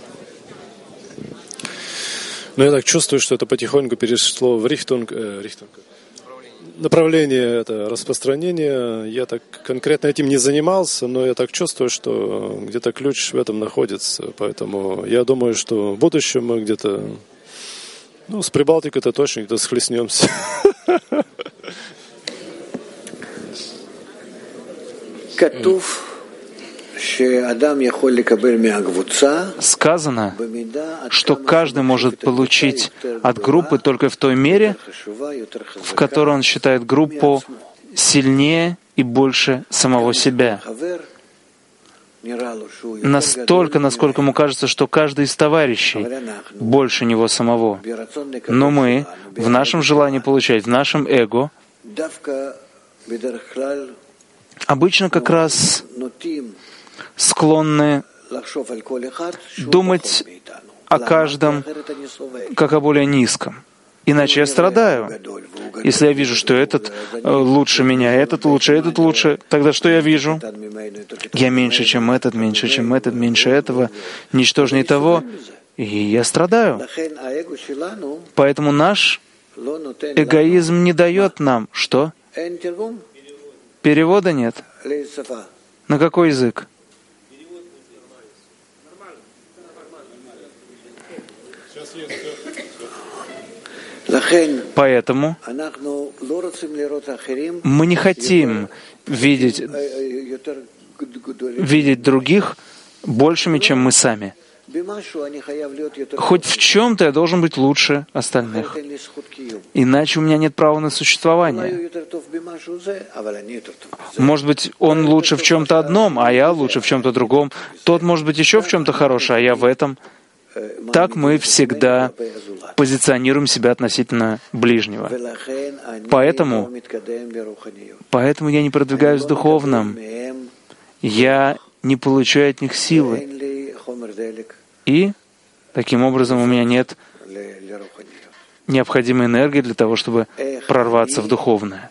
Но я так чувствую, что это потихоньку перешло в Рихтунг, э, Рихтунг. Направление это распространения. Я так конкретно этим не занимался, но я так чувствую, что где-то ключ в этом находится. Поэтому я думаю, что в будущем мы где-то, ну, с Прибалтикой-то точно где-то схлестнемся. Сказано, что каждый может получить от группы только в той мере, в которой он считает группу сильнее и больше самого себя. Настолько, насколько ему кажется, что каждый из товарищей больше него самого. Но мы в нашем желании получать, в нашем эго, обычно как раз склонны думать о каждом как о более низком. Иначе я страдаю. Если я вижу, что этот лучше меня, этот лучше, этот лучше, тогда что я вижу? Я меньше, чем этот, меньше, чем этот, меньше этого, ничтожнее того, и я страдаю. Поэтому наш эгоизм не дает нам что? Перевода нет. На какой язык? Поэтому мы не хотим видеть, видеть других большими, чем мы сами. Хоть в чем-то я должен быть лучше остальных. Иначе у меня нет права на существование. Может быть, он лучше в чем-то одном, а я лучше в чем-то другом. Тот, может быть, еще в чем-то хороший, а я в этом. Так мы всегда позиционируем себя относительно ближнего. Поэтому, поэтому я не продвигаюсь в духовном. Я не получаю от них силы. И таким образом у меня нет необходимой энергии для того, чтобы прорваться в духовное.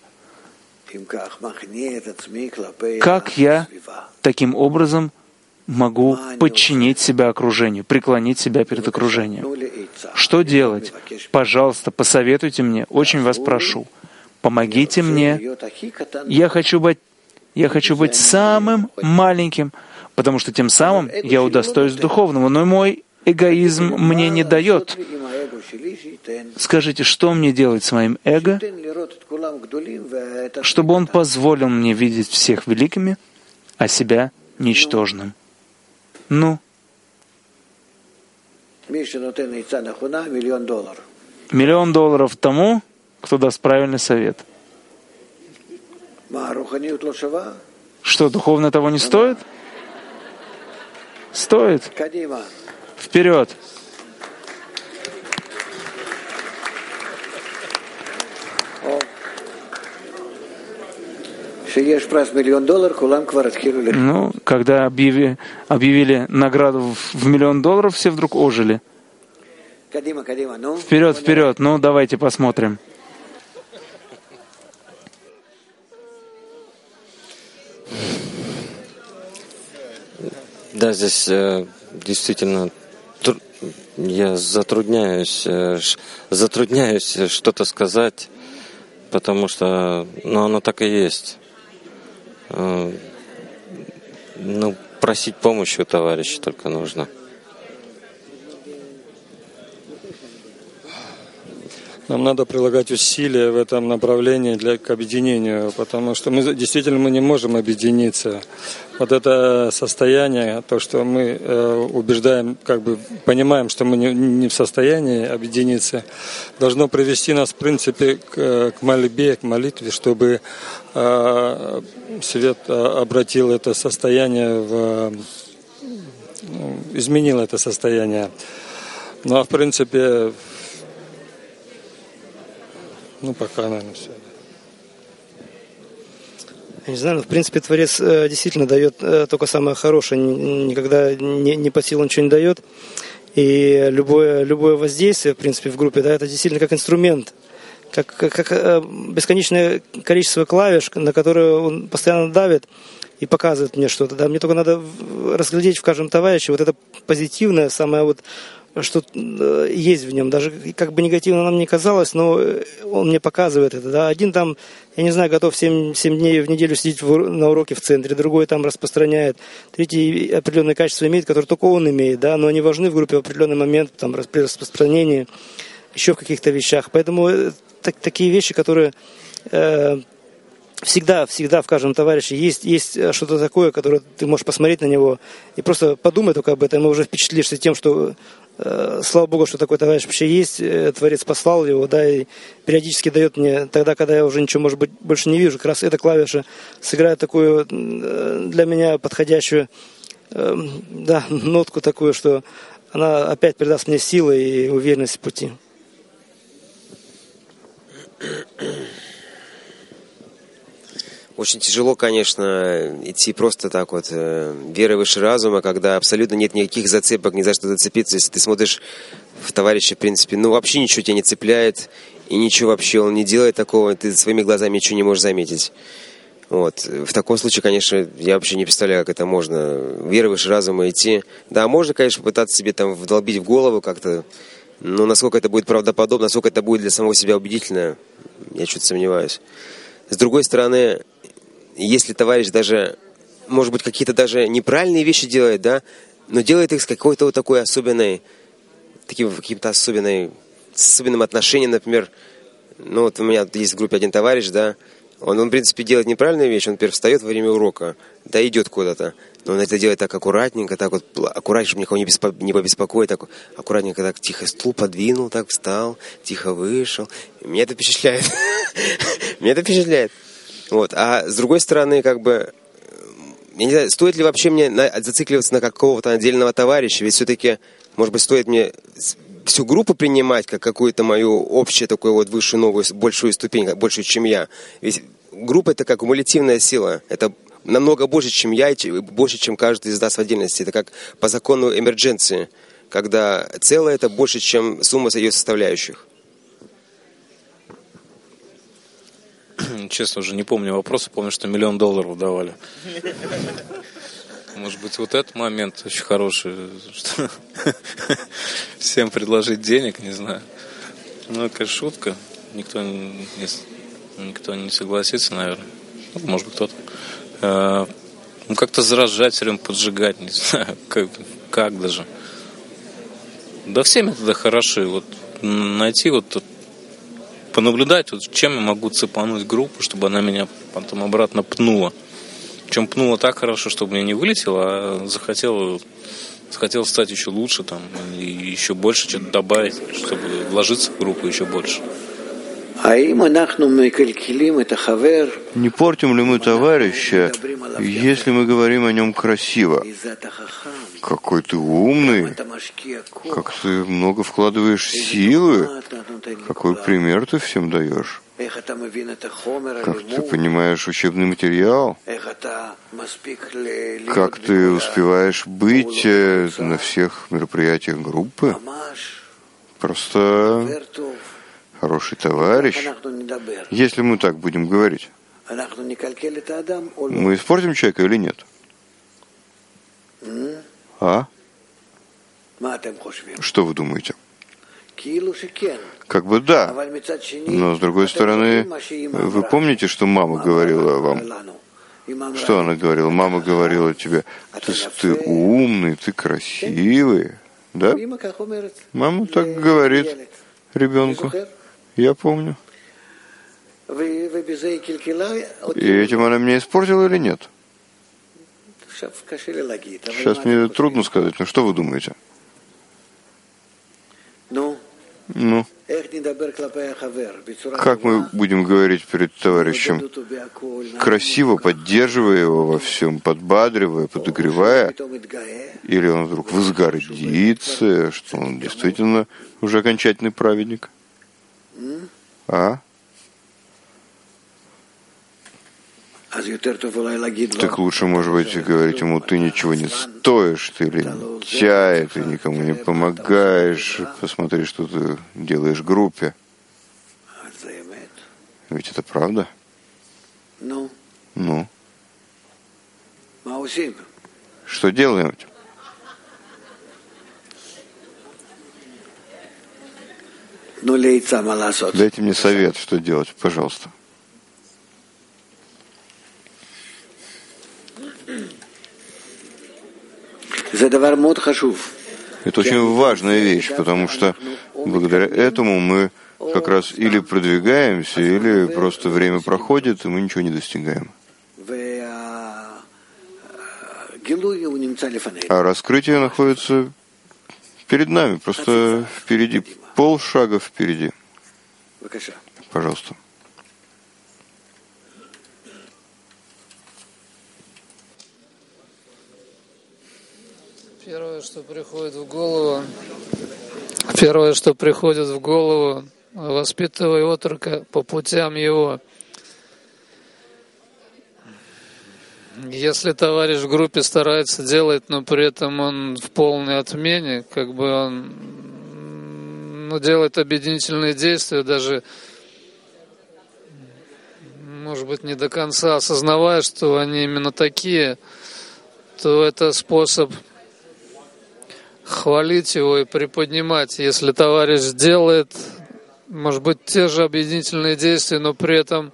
Как я таким образом могу подчинить себя окружению, преклонить себя перед окружением? Что делать? Пожалуйста, посоветуйте мне, очень вас прошу. Помогите мне. Я хочу быть, я хочу быть самым маленьким, потому что тем самым я удостоюсь духовного, но мой эгоизм мне не дает. Скажите, что мне делать с моим эго, чтобы он позволил мне видеть всех великими, а себя ничтожным? Ну? Миллион долларов тому, кто даст правильный совет. Что, духовно того не стоит? Стоит. Вперед. Ну, когда объяви, объявили награду в миллион долларов, все вдруг ожили. Вперед, вперед. Ну, давайте посмотрим. Да, здесь э, действительно тру- я затрудняюсь, э, ш- затрудняюсь что-то сказать, потому что, ну, оно так и есть. Э, ну, просить помощи у товарища только нужно. Нам надо прилагать усилия в этом направлении для, к объединению, потому что мы действительно мы не можем объединиться. Вот это состояние, то, что мы э, убеждаем, как бы понимаем, что мы не, не в состоянии объединиться, должно привести нас, в принципе, к, к мольбе, к молитве, чтобы э, свет э, обратил это состояние в... Ну, изменил это состояние. Ну, а в принципе... Ну, пока, наверное, все. Я не знаю, но в принципе Творец э, действительно дает э, только самое хорошее, никогда не, не по силу ничего не дает. И любое, любое воздействие, в принципе, в группе, да, это действительно как инструмент, как, как, как бесконечное количество клавиш, на которые он постоянно давит и показывает мне что-то. Да? Мне только надо разглядеть в каждом товарище вот это позитивное, самое вот, что есть в нем. Даже как бы негативно нам не казалось, но он мне показывает это. Да? Один там, я не знаю, готов семь, семь дней в неделю сидеть в, на уроке в центре, другой там распространяет, третий определенные качества имеет, которые только он имеет, да? Но они важны в группе в определенный момент, там, при распространении, еще в каких-то вещах. Поэтому так, такие вещи, которые... Э, Всегда, всегда в каждом товарище есть, есть что-то такое, которое ты можешь посмотреть на него и просто подумай только об этом, и уже впечатлишься тем, что э, слава Богу, что такой товарищ вообще есть, э, Творец послал его, да, и периодически дает мне, тогда, когда я уже ничего, может быть, больше не вижу, как раз эта клавиша сыграет такую э, для меня подходящую э, да, нотку такую, что она опять придаст мне силы и уверенность в пути. Очень тяжело, конечно, идти просто так вот, э, верой выше разума, когда абсолютно нет никаких зацепок, ни за что зацепиться. Если ты смотришь в товарища, в принципе, ну вообще ничего тебя не цепляет, и ничего вообще он не делает такого, ты своими глазами ничего не можешь заметить. Вот. В таком случае, конечно, я вообще не представляю, как это можно, верой выше разума идти. Да, можно, конечно, пытаться себе там вдолбить в голову как-то, но насколько это будет правдоподобно, насколько это будет для самого себя убедительно, я чуть сомневаюсь. С другой стороны, если товарищ даже, может быть, какие-то даже неправильные вещи делает, да, но делает их с какой-то вот такой особенной, таким каким-то особенной, с особенным отношением, например, ну вот у меня есть в группе один товарищ, да, он, он в принципе, делает неправильную вещь, он, например, встает во время урока, да, идет куда-то, но он это делает так аккуратненько, так вот, аккуратненько, чтобы никого не, беспо, не побеспокоить, так аккуратненько, так тихо стул подвинул, так встал, тихо вышел. Меня это впечатляет. Меня это впечатляет. Вот. А с другой стороны, как бы, я не знаю, стоит ли вообще мне на, зацикливаться на какого-то отдельного товарища, ведь все-таки, может быть, стоит мне всю группу принимать как какую-то мою общую такую вот высшую, новую, большую ступень, большую, чем я. Ведь группа — это как кумулятивная сила, это намного больше, чем я, и больше, чем каждый из нас в отдельности. Это как по закону эмердженции, когда целое — это больше, чем сумма ее составляющих. Честно, уже не помню вопроса, помню, что миллион долларов давали. Может быть, вот этот момент очень хороший, что всем предложить денег, не знаю. Ну, это шутка. Никто не, никто не согласится, наверное. Может быть, кто-то. Ну, как-то заражать, все время поджигать, не знаю, как, как даже. Да все методы хороши. Вот найти вот понаблюдать, вот, чем я могу цепануть группу, чтобы она меня потом обратно пнула. Причем пнула так хорошо, чтобы меня не вылетело, а захотела, захотела стать еще лучше, там, и еще больше что-то добавить, чтобы вложиться в группу еще больше. Не портим ли мы товарища, если мы говорим о нем красиво? Какой ты умный, как ты много вкладываешь силы, какой пример ты всем даешь. Как ты понимаешь учебный материал? Как ты успеваешь быть на всех мероприятиях группы? Просто хороший товарищ. Если мы так будем говорить, мы испортим человека или нет? А? Что вы думаете? Как бы да, но с другой стороны, вы помните, что мама говорила вам? Что она говорила? Мама говорила тебе, ты, ты умный, ты красивый, да? Мама так говорит ребенку. Я помню. И этим она меня испортила или нет? Сейчас мне трудно сказать, но что вы думаете? Ну, как мы будем говорить перед товарищем, красиво поддерживая его во всем, подбадривая, подогревая, или он вдруг возгордится, что он действительно уже окончательный праведник? А? Так лучше, может быть, говорить ему, ты ничего не стоишь, ты лентяй, ты никому не помогаешь, посмотри, что ты делаешь в группе. Ведь это правда. Ну? Ну? Что делаем? Дайте мне совет, что делать, пожалуйста. Это очень важная вещь, потому что благодаря этому мы как раз или продвигаемся, или просто время проходит, и мы ничего не достигаем. А раскрытие находится перед нами, просто впереди, полшага впереди. Пожалуйста. Первое, что приходит в голову, первое, что приходит в голову, воспитывай отрока по путям его. Если товарищ в группе старается делать, но при этом он в полной отмене, как бы он ну, делает объединительные действия, даже, может быть, не до конца осознавая, что они именно такие, то это способ хвалить его и приподнимать. Если товарищ делает, может быть, те же объединительные действия, но при этом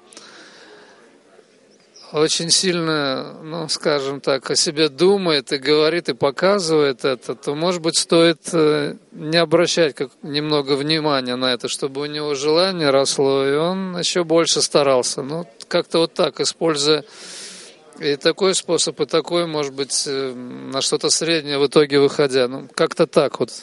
очень сильно, ну, скажем так, о себе думает и говорит, и показывает это, то, может быть, стоит не обращать как немного внимания на это, чтобы у него желание росло, и он еще больше старался. Ну, как-то вот так, используя и такой способ, и такой, может быть, на что-то среднее в итоге выходя. Ну, как-то так вот.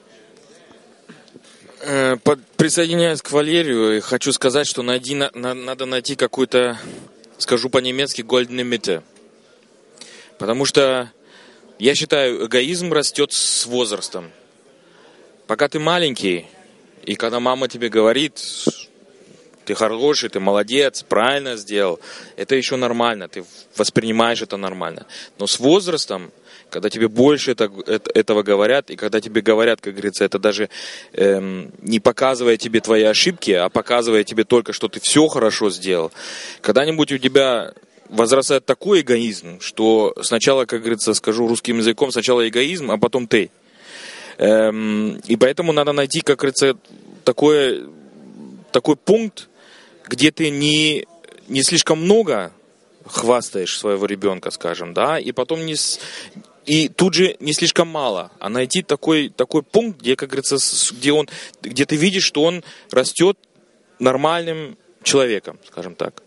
Присоединяясь к Валерию, хочу сказать, что найди, на, надо найти какую-то, скажу по-немецки, goldene Mitte. Потому что, я считаю, эгоизм растет с возрастом. Пока ты маленький, и когда мама тебе говорит, ты хороший, ты молодец, правильно сделал, это еще нормально, ты воспринимаешь это нормально. Но с возрастом, когда тебе больше это, это, этого говорят, и когда тебе говорят, как говорится, это даже эм, не показывая тебе твои ошибки, а показывая тебе только, что ты все хорошо сделал, когда-нибудь у тебя возрастает такой эгоизм, что сначала, как говорится, скажу русским языком, сначала эгоизм, а потом ты. Эм, и поэтому надо найти, как говорится, такой, такой пункт, где ты не, не слишком много хвастаешь своего ребенка, скажем, да, и потом не, и тут же не слишком мало, а найти такой, такой пункт, где, как говорится, где, он, где ты видишь, что он растет нормальным человеком, скажем так.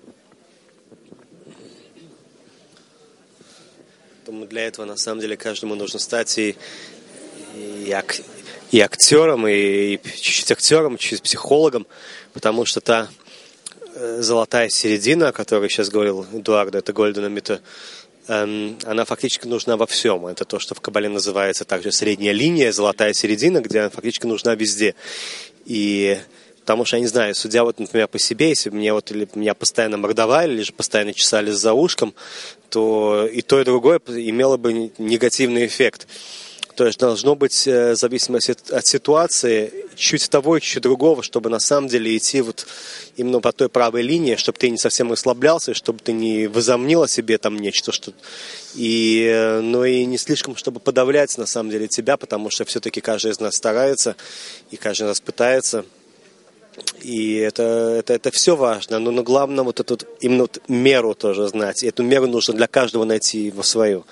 Поэтому для этого, на самом деле, каждому нужно стать и, и, ак, и актером, и, и чуть-чуть актером, чуть-чуть психологом, потому что та золотая середина, о которой сейчас говорил Эдуард, это goldene Mitte, эм, она фактически нужна во всем. Это то, что в Кабале называется также средняя линия, золотая середина, где она фактически нужна везде. И потому что, я не знаю, судя вот, например, по себе, если бы мне, вот, или меня постоянно мордовали, или же постоянно чесали за ушком, то и то, и другое имело бы негативный эффект. То есть должно быть в зависимости от ситуации чуть того и чуть другого, чтобы на самом деле идти вот именно по той правой линии, чтобы ты не совсем расслаблялся, чтобы ты не возомнил о себе там нечто, что... и, но и не слишком, чтобы подавлять на самом деле тебя, потому что все-таки каждый из нас старается, и каждый из нас пытается. И это, это, это все важно, но, но главное вот эту именно вот меру тоже знать. И эту меру нужно для каждого найти его свою.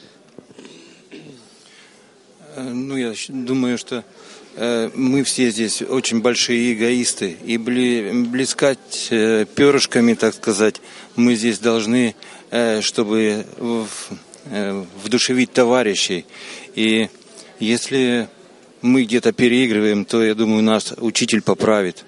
Ну, я думаю, что э, мы все здесь очень большие эгоисты, и бли, блескать э, перышками, так сказать, мы здесь должны, э, чтобы в, э, вдушевить товарищей. И если мы где-то переигрываем, то, я думаю, нас учитель поправит.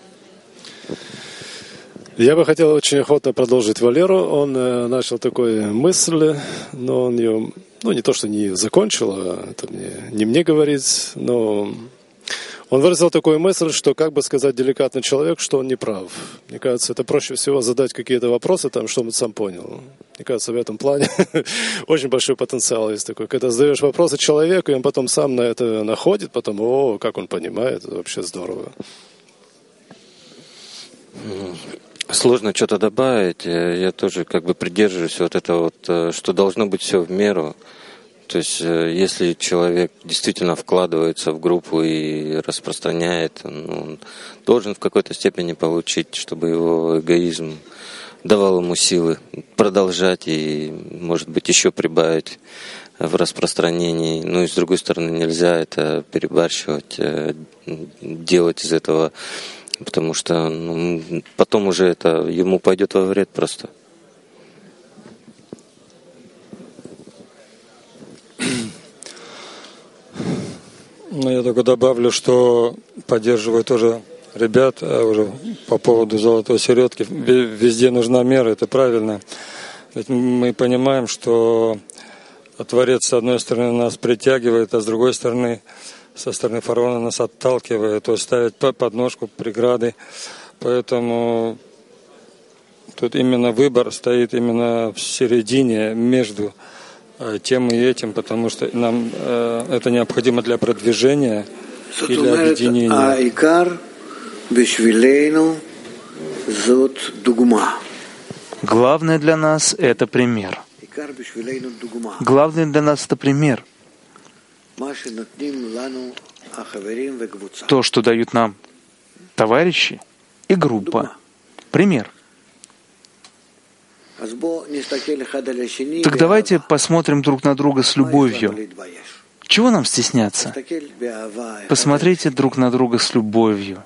Я бы хотел очень охотно продолжить Валеру. Он э, начал такой мысль, но он ее, ну, не то, что не закончил, а это мне, не мне говорить, но он выразил такую мысль, что, как бы сказать деликатно человек, что он не прав. Мне кажется, это проще всего задать какие-то вопросы, там, что он сам понял. Мне кажется, в этом плане очень большой потенциал есть такой. Когда задаешь вопросы человеку, и он потом сам на это находит, потом, о, как он понимает, это вообще здорово. Сложно что-то добавить. Я тоже как бы придерживаюсь вот этого вот, что должно быть все в меру. То есть, если человек действительно вкладывается в группу и распространяет, ну, он должен в какой-то степени получить, чтобы его эгоизм давал ему силы продолжать и, может быть, еще прибавить в распространении. Ну и с другой стороны, нельзя это перебарщивать, делать из этого, потому что ну, потом уже это ему пойдет во вред просто. Ну, я только добавлю, что поддерживаю тоже ребят а уже по поводу золотой середки. Везде нужна мера, это правильно. Ведь мы понимаем, что Творец с одной стороны нас притягивает, а с другой стороны, со стороны фараона нас отталкивает, то есть ставит подножку, преграды. Поэтому тут именно выбор стоит именно в середине, между тем и этим, потому что нам э, это необходимо для продвижения и для объединения. Главное для нас — это пример. Главное для нас — это пример. То, что дают нам товарищи и группа. Пример. Так давайте посмотрим друг на друга с любовью. Чего нам стесняться? Посмотрите друг на друга с любовью.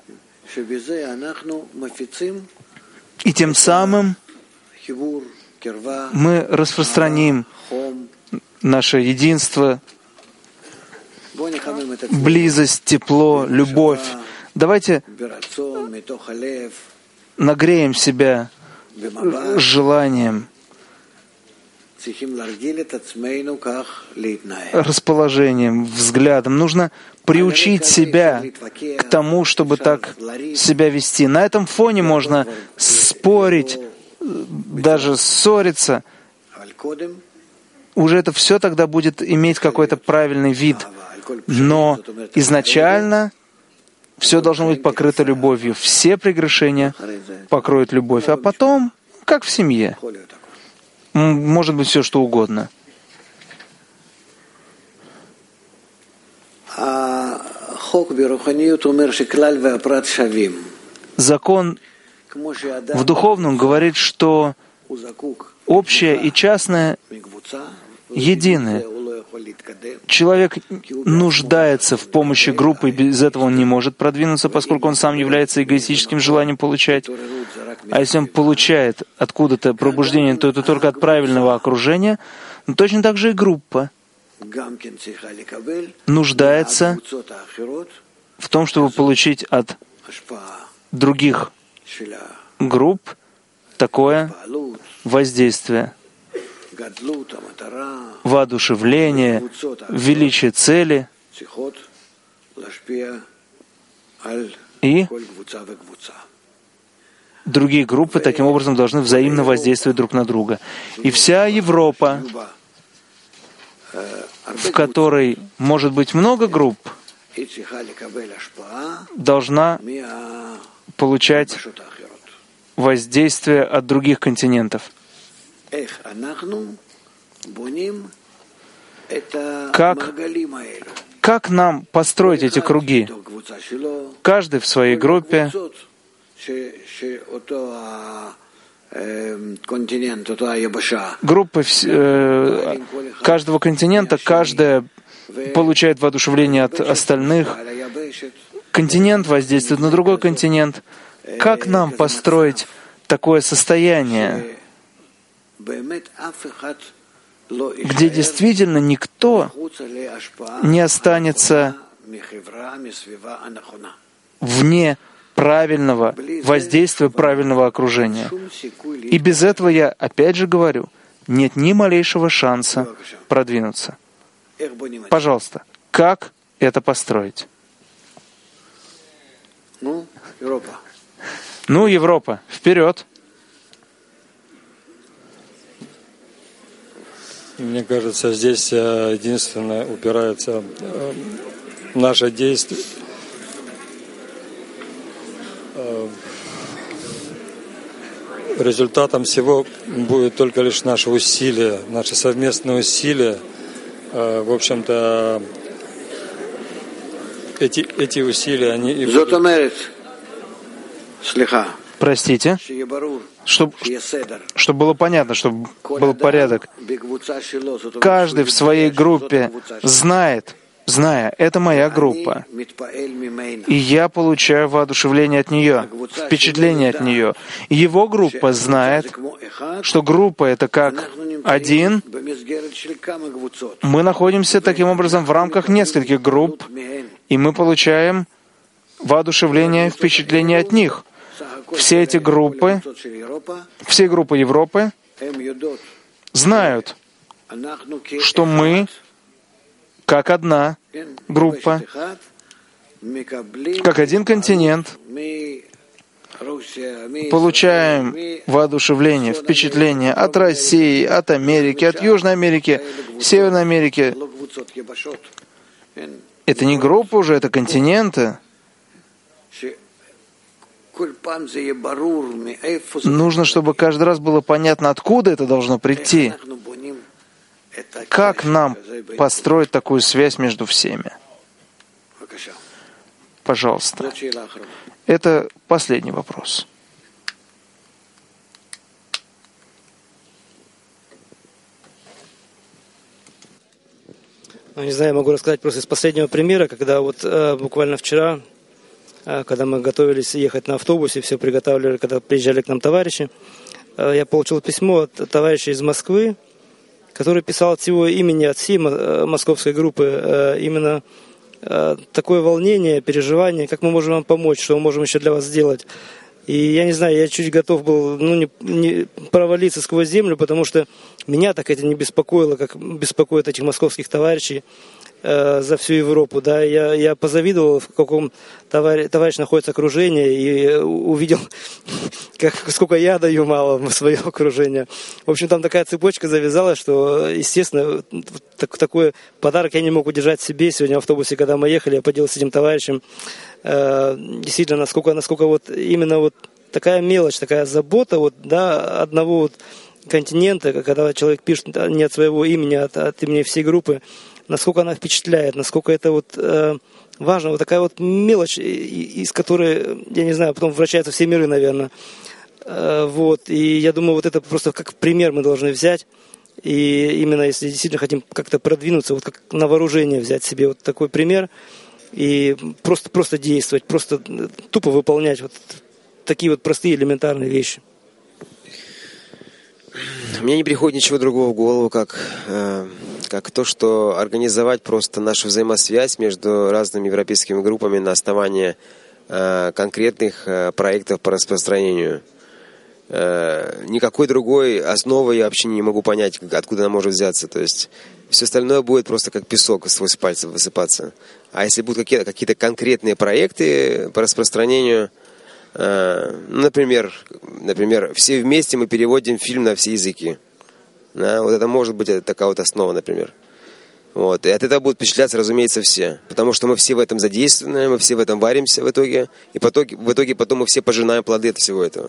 И тем самым мы распространим наше единство, близость, тепло, любовь. Давайте нагреем себя желанием, расположением, взглядом. Нужно приучить себя к тому, чтобы так себя вести. На этом фоне можно спорить, даже ссориться. Уже это все тогда будет иметь какой-то правильный вид. Но изначально все должно быть покрыто любовью. Все прегрешения покроют любовь. А потом, как в семье, может быть все, что угодно. Закон в духовном говорит, что общее и частное едины. Человек нуждается в помощи группы, и без этого он не может продвинуться, поскольку он сам является эгоистическим желанием получать. А если он получает откуда-то пробуждение, то это только от правильного окружения. Но точно так же и группа нуждается в том, чтобы получить от других групп такое воздействие, воодушевление, величие цели, и другие группы таким образом должны взаимно воздействовать друг на друга. И вся Европа, в которой может быть много групп, должна получать воздействие от других континентов. Как, как нам построить эти круги? Каждый в своей группе, группы э, каждого континента, каждая получает воодушевление от остальных. Континент воздействует на другой континент. Как нам построить такое состояние, где действительно никто не останется вне правильного воздействия, правильного окружения? И без этого, я опять же говорю, нет ни малейшего шанса продвинуться. Пожалуйста, как это построить? Ну, Европа. Ну, Европа, вперед! Мне кажется, здесь единственное упирается наше действие результатом всего будет только лишь наше усилие, наши совместные усилия. В общем-то, эти, эти усилия, они и будут. Простите, чтобы, чтобы было понятно, чтобы был порядок. Каждый в своей группе знает, зная, это моя группа, и я получаю воодушевление от нее, впечатление от нее. Его группа знает, что группа — это как один. Мы находимся таким образом в рамках нескольких групп, и мы получаем воодушевление, впечатление от них. Все эти группы, все группы Европы знают, что мы, как одна группа, как один континент, получаем воодушевление, впечатление от России, от Америки, от Южной Америки, Северной Америки. Это не группа уже, это континенты. Нужно, чтобы каждый раз было понятно, откуда это должно прийти. Как нам построить такую связь между всеми? Пожалуйста. Это последний вопрос. Ну, не знаю, я могу рассказать просто из последнего примера, когда вот э, буквально вчера, э, когда мы готовились ехать на автобусе, все приготавливали, когда приезжали к нам товарищи, э, я получил письмо от товарища из Москвы, который писал от всего имени, от всей московской группы, э, именно э, такое волнение, переживание, как мы можем вам помочь, что мы можем еще для вас сделать. И я не знаю, я чуть готов был ну, не, не провалиться сквозь землю, потому что меня так это не беспокоило, как беспокоит этих московских товарищей э, за всю Европу. Да? Я, я позавидовал, в каком товарищ, товарищ находится окружении, и увидел, как, сколько я даю мало в свое окружение. В общем, там такая цепочка завязалась, что, естественно, так, такой подарок я не мог удержать себе. Сегодня в автобусе, когда мы ехали, я поделился с этим товарищем. Действительно, насколько, насколько вот именно вот такая мелочь, такая забота вот, да, одного вот континента, когда человек пишет не от своего имени, а от, от имени всей группы, насколько она впечатляет, насколько это вот э, важно, вот такая вот мелочь, из которой, я не знаю, потом вращаются все миры, наверное. Э, вот, и я думаю, вот это просто как пример мы должны взять, и именно если действительно хотим как-то продвинуться, вот как на вооружение взять себе вот такой пример, и просто, просто действовать, просто тупо выполнять вот такие вот простые элементарные вещи. Мне не приходит ничего другого в голову, как, э, как то, что организовать просто нашу взаимосвязь между разными европейскими группами на основании э, конкретных э, проектов по распространению. Э, никакой другой основы я вообще не могу понять, откуда она может взяться. То есть все остальное будет просто как песок сквозь пальцы высыпаться. А если будут какие-то, какие-то конкретные проекты по распространению, э, например, например, все вместе мы переводим фильм на все языки. Да, вот это может быть такая вот основа, например. Вот. И от этого будут впечатляться, разумеется, все. Потому что мы все в этом задействованы, мы все в этом варимся в итоге. И в итоге, в итоге потом мы все пожинаем плоды от всего этого.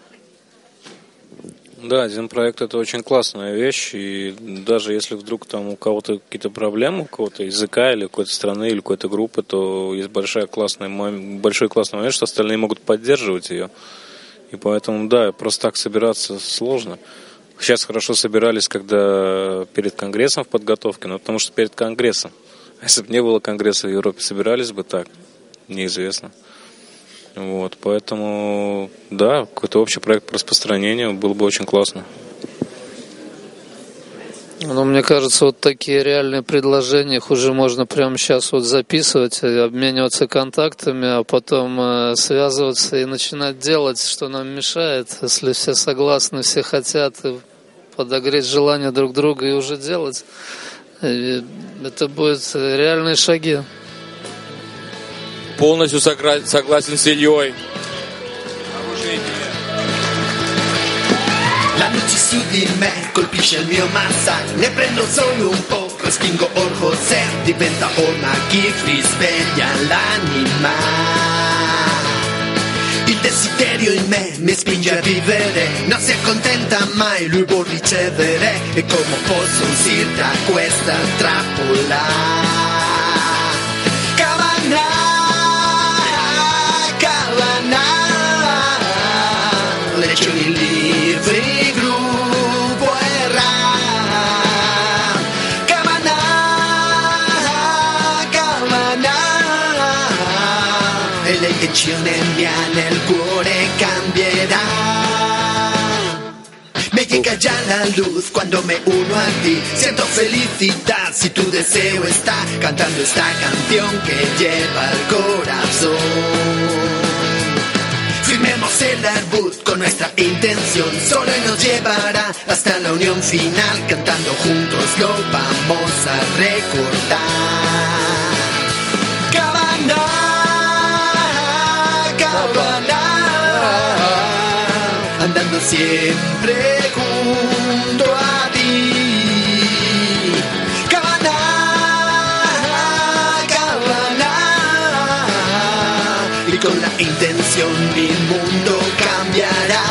Да, один проект — это очень классная вещь, и даже если вдруг там у кого-то какие-то проблемы, у кого-то языка или какой-то страны, или какой-то группы, то есть большой классный, большой классный момент, что остальные могут поддерживать ее. И поэтому, да, просто так собираться сложно. Сейчас хорошо собирались, когда перед Конгрессом в подготовке, но потому что перед Конгрессом. А если бы не было Конгресса в Европе, собирались бы так? Неизвестно. Вот, поэтому, да, какой-то общий проект по распространению было бы очень классно. Ну, мне кажется, вот такие реальные предложения, их уже можно прямо сейчас вот записывать, обмениваться контактами, а потом э, связываться и начинать делать, что нам мешает. Если все согласны, все хотят, подогреть желание друг друга и уже делать, и это будут реальные шаги. Полностью согласен с Ильей. La luce su di me colpisce il mio massaggio, ne prendo solo un po', respingo orcose, diventa una chi risveglia l'anima. Il desiderio in me mi spinge a vivere, non si accontenta mai, lui vuol ricevere. E come posso uscire da questa trappola? Kavana, Kavana, lezioni libri, gruppo e Ram. Kavana, Kavana, e l'intenzione mia nel cuore cambierà. Me llega ya la luz cuando me uno a ti. Siento felicidad si tu deseo está cantando esta canción que lleva el corazón. Firmemos el arbut con nuestra intención, solo nos llevará hasta la unión final. Cantando juntos lo vamos a recordar. Cabana, Cabana, andando siempre junto a ti. Cabana, Cabana, y con la intención mi mundo cambiará.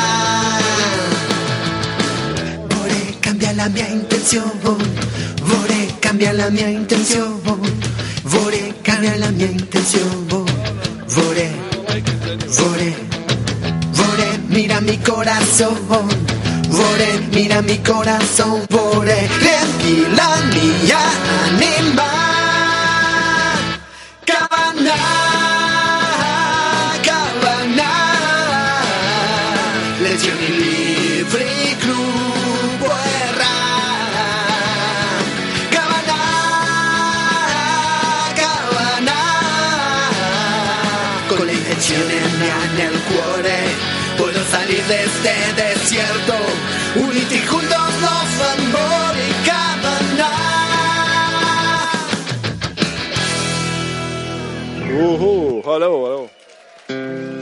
Vorrei cambia la mia intenzione, vorrei cambia la mia intenzione, vorrei cambia la mia intenzione, vorrei, vorrei. Vorrei, mira mi corazón, vorrei, mira mi corazón, vorrei, riempi la mia anima. Cabana, Cabana, lezioni libri, gruppo e Ram. Cabana, Cabana, con l'intenzione mia nel cuore puedo salir de este desierto, uniti juntos los amores, Cabana. Uhu, hallo, hallo.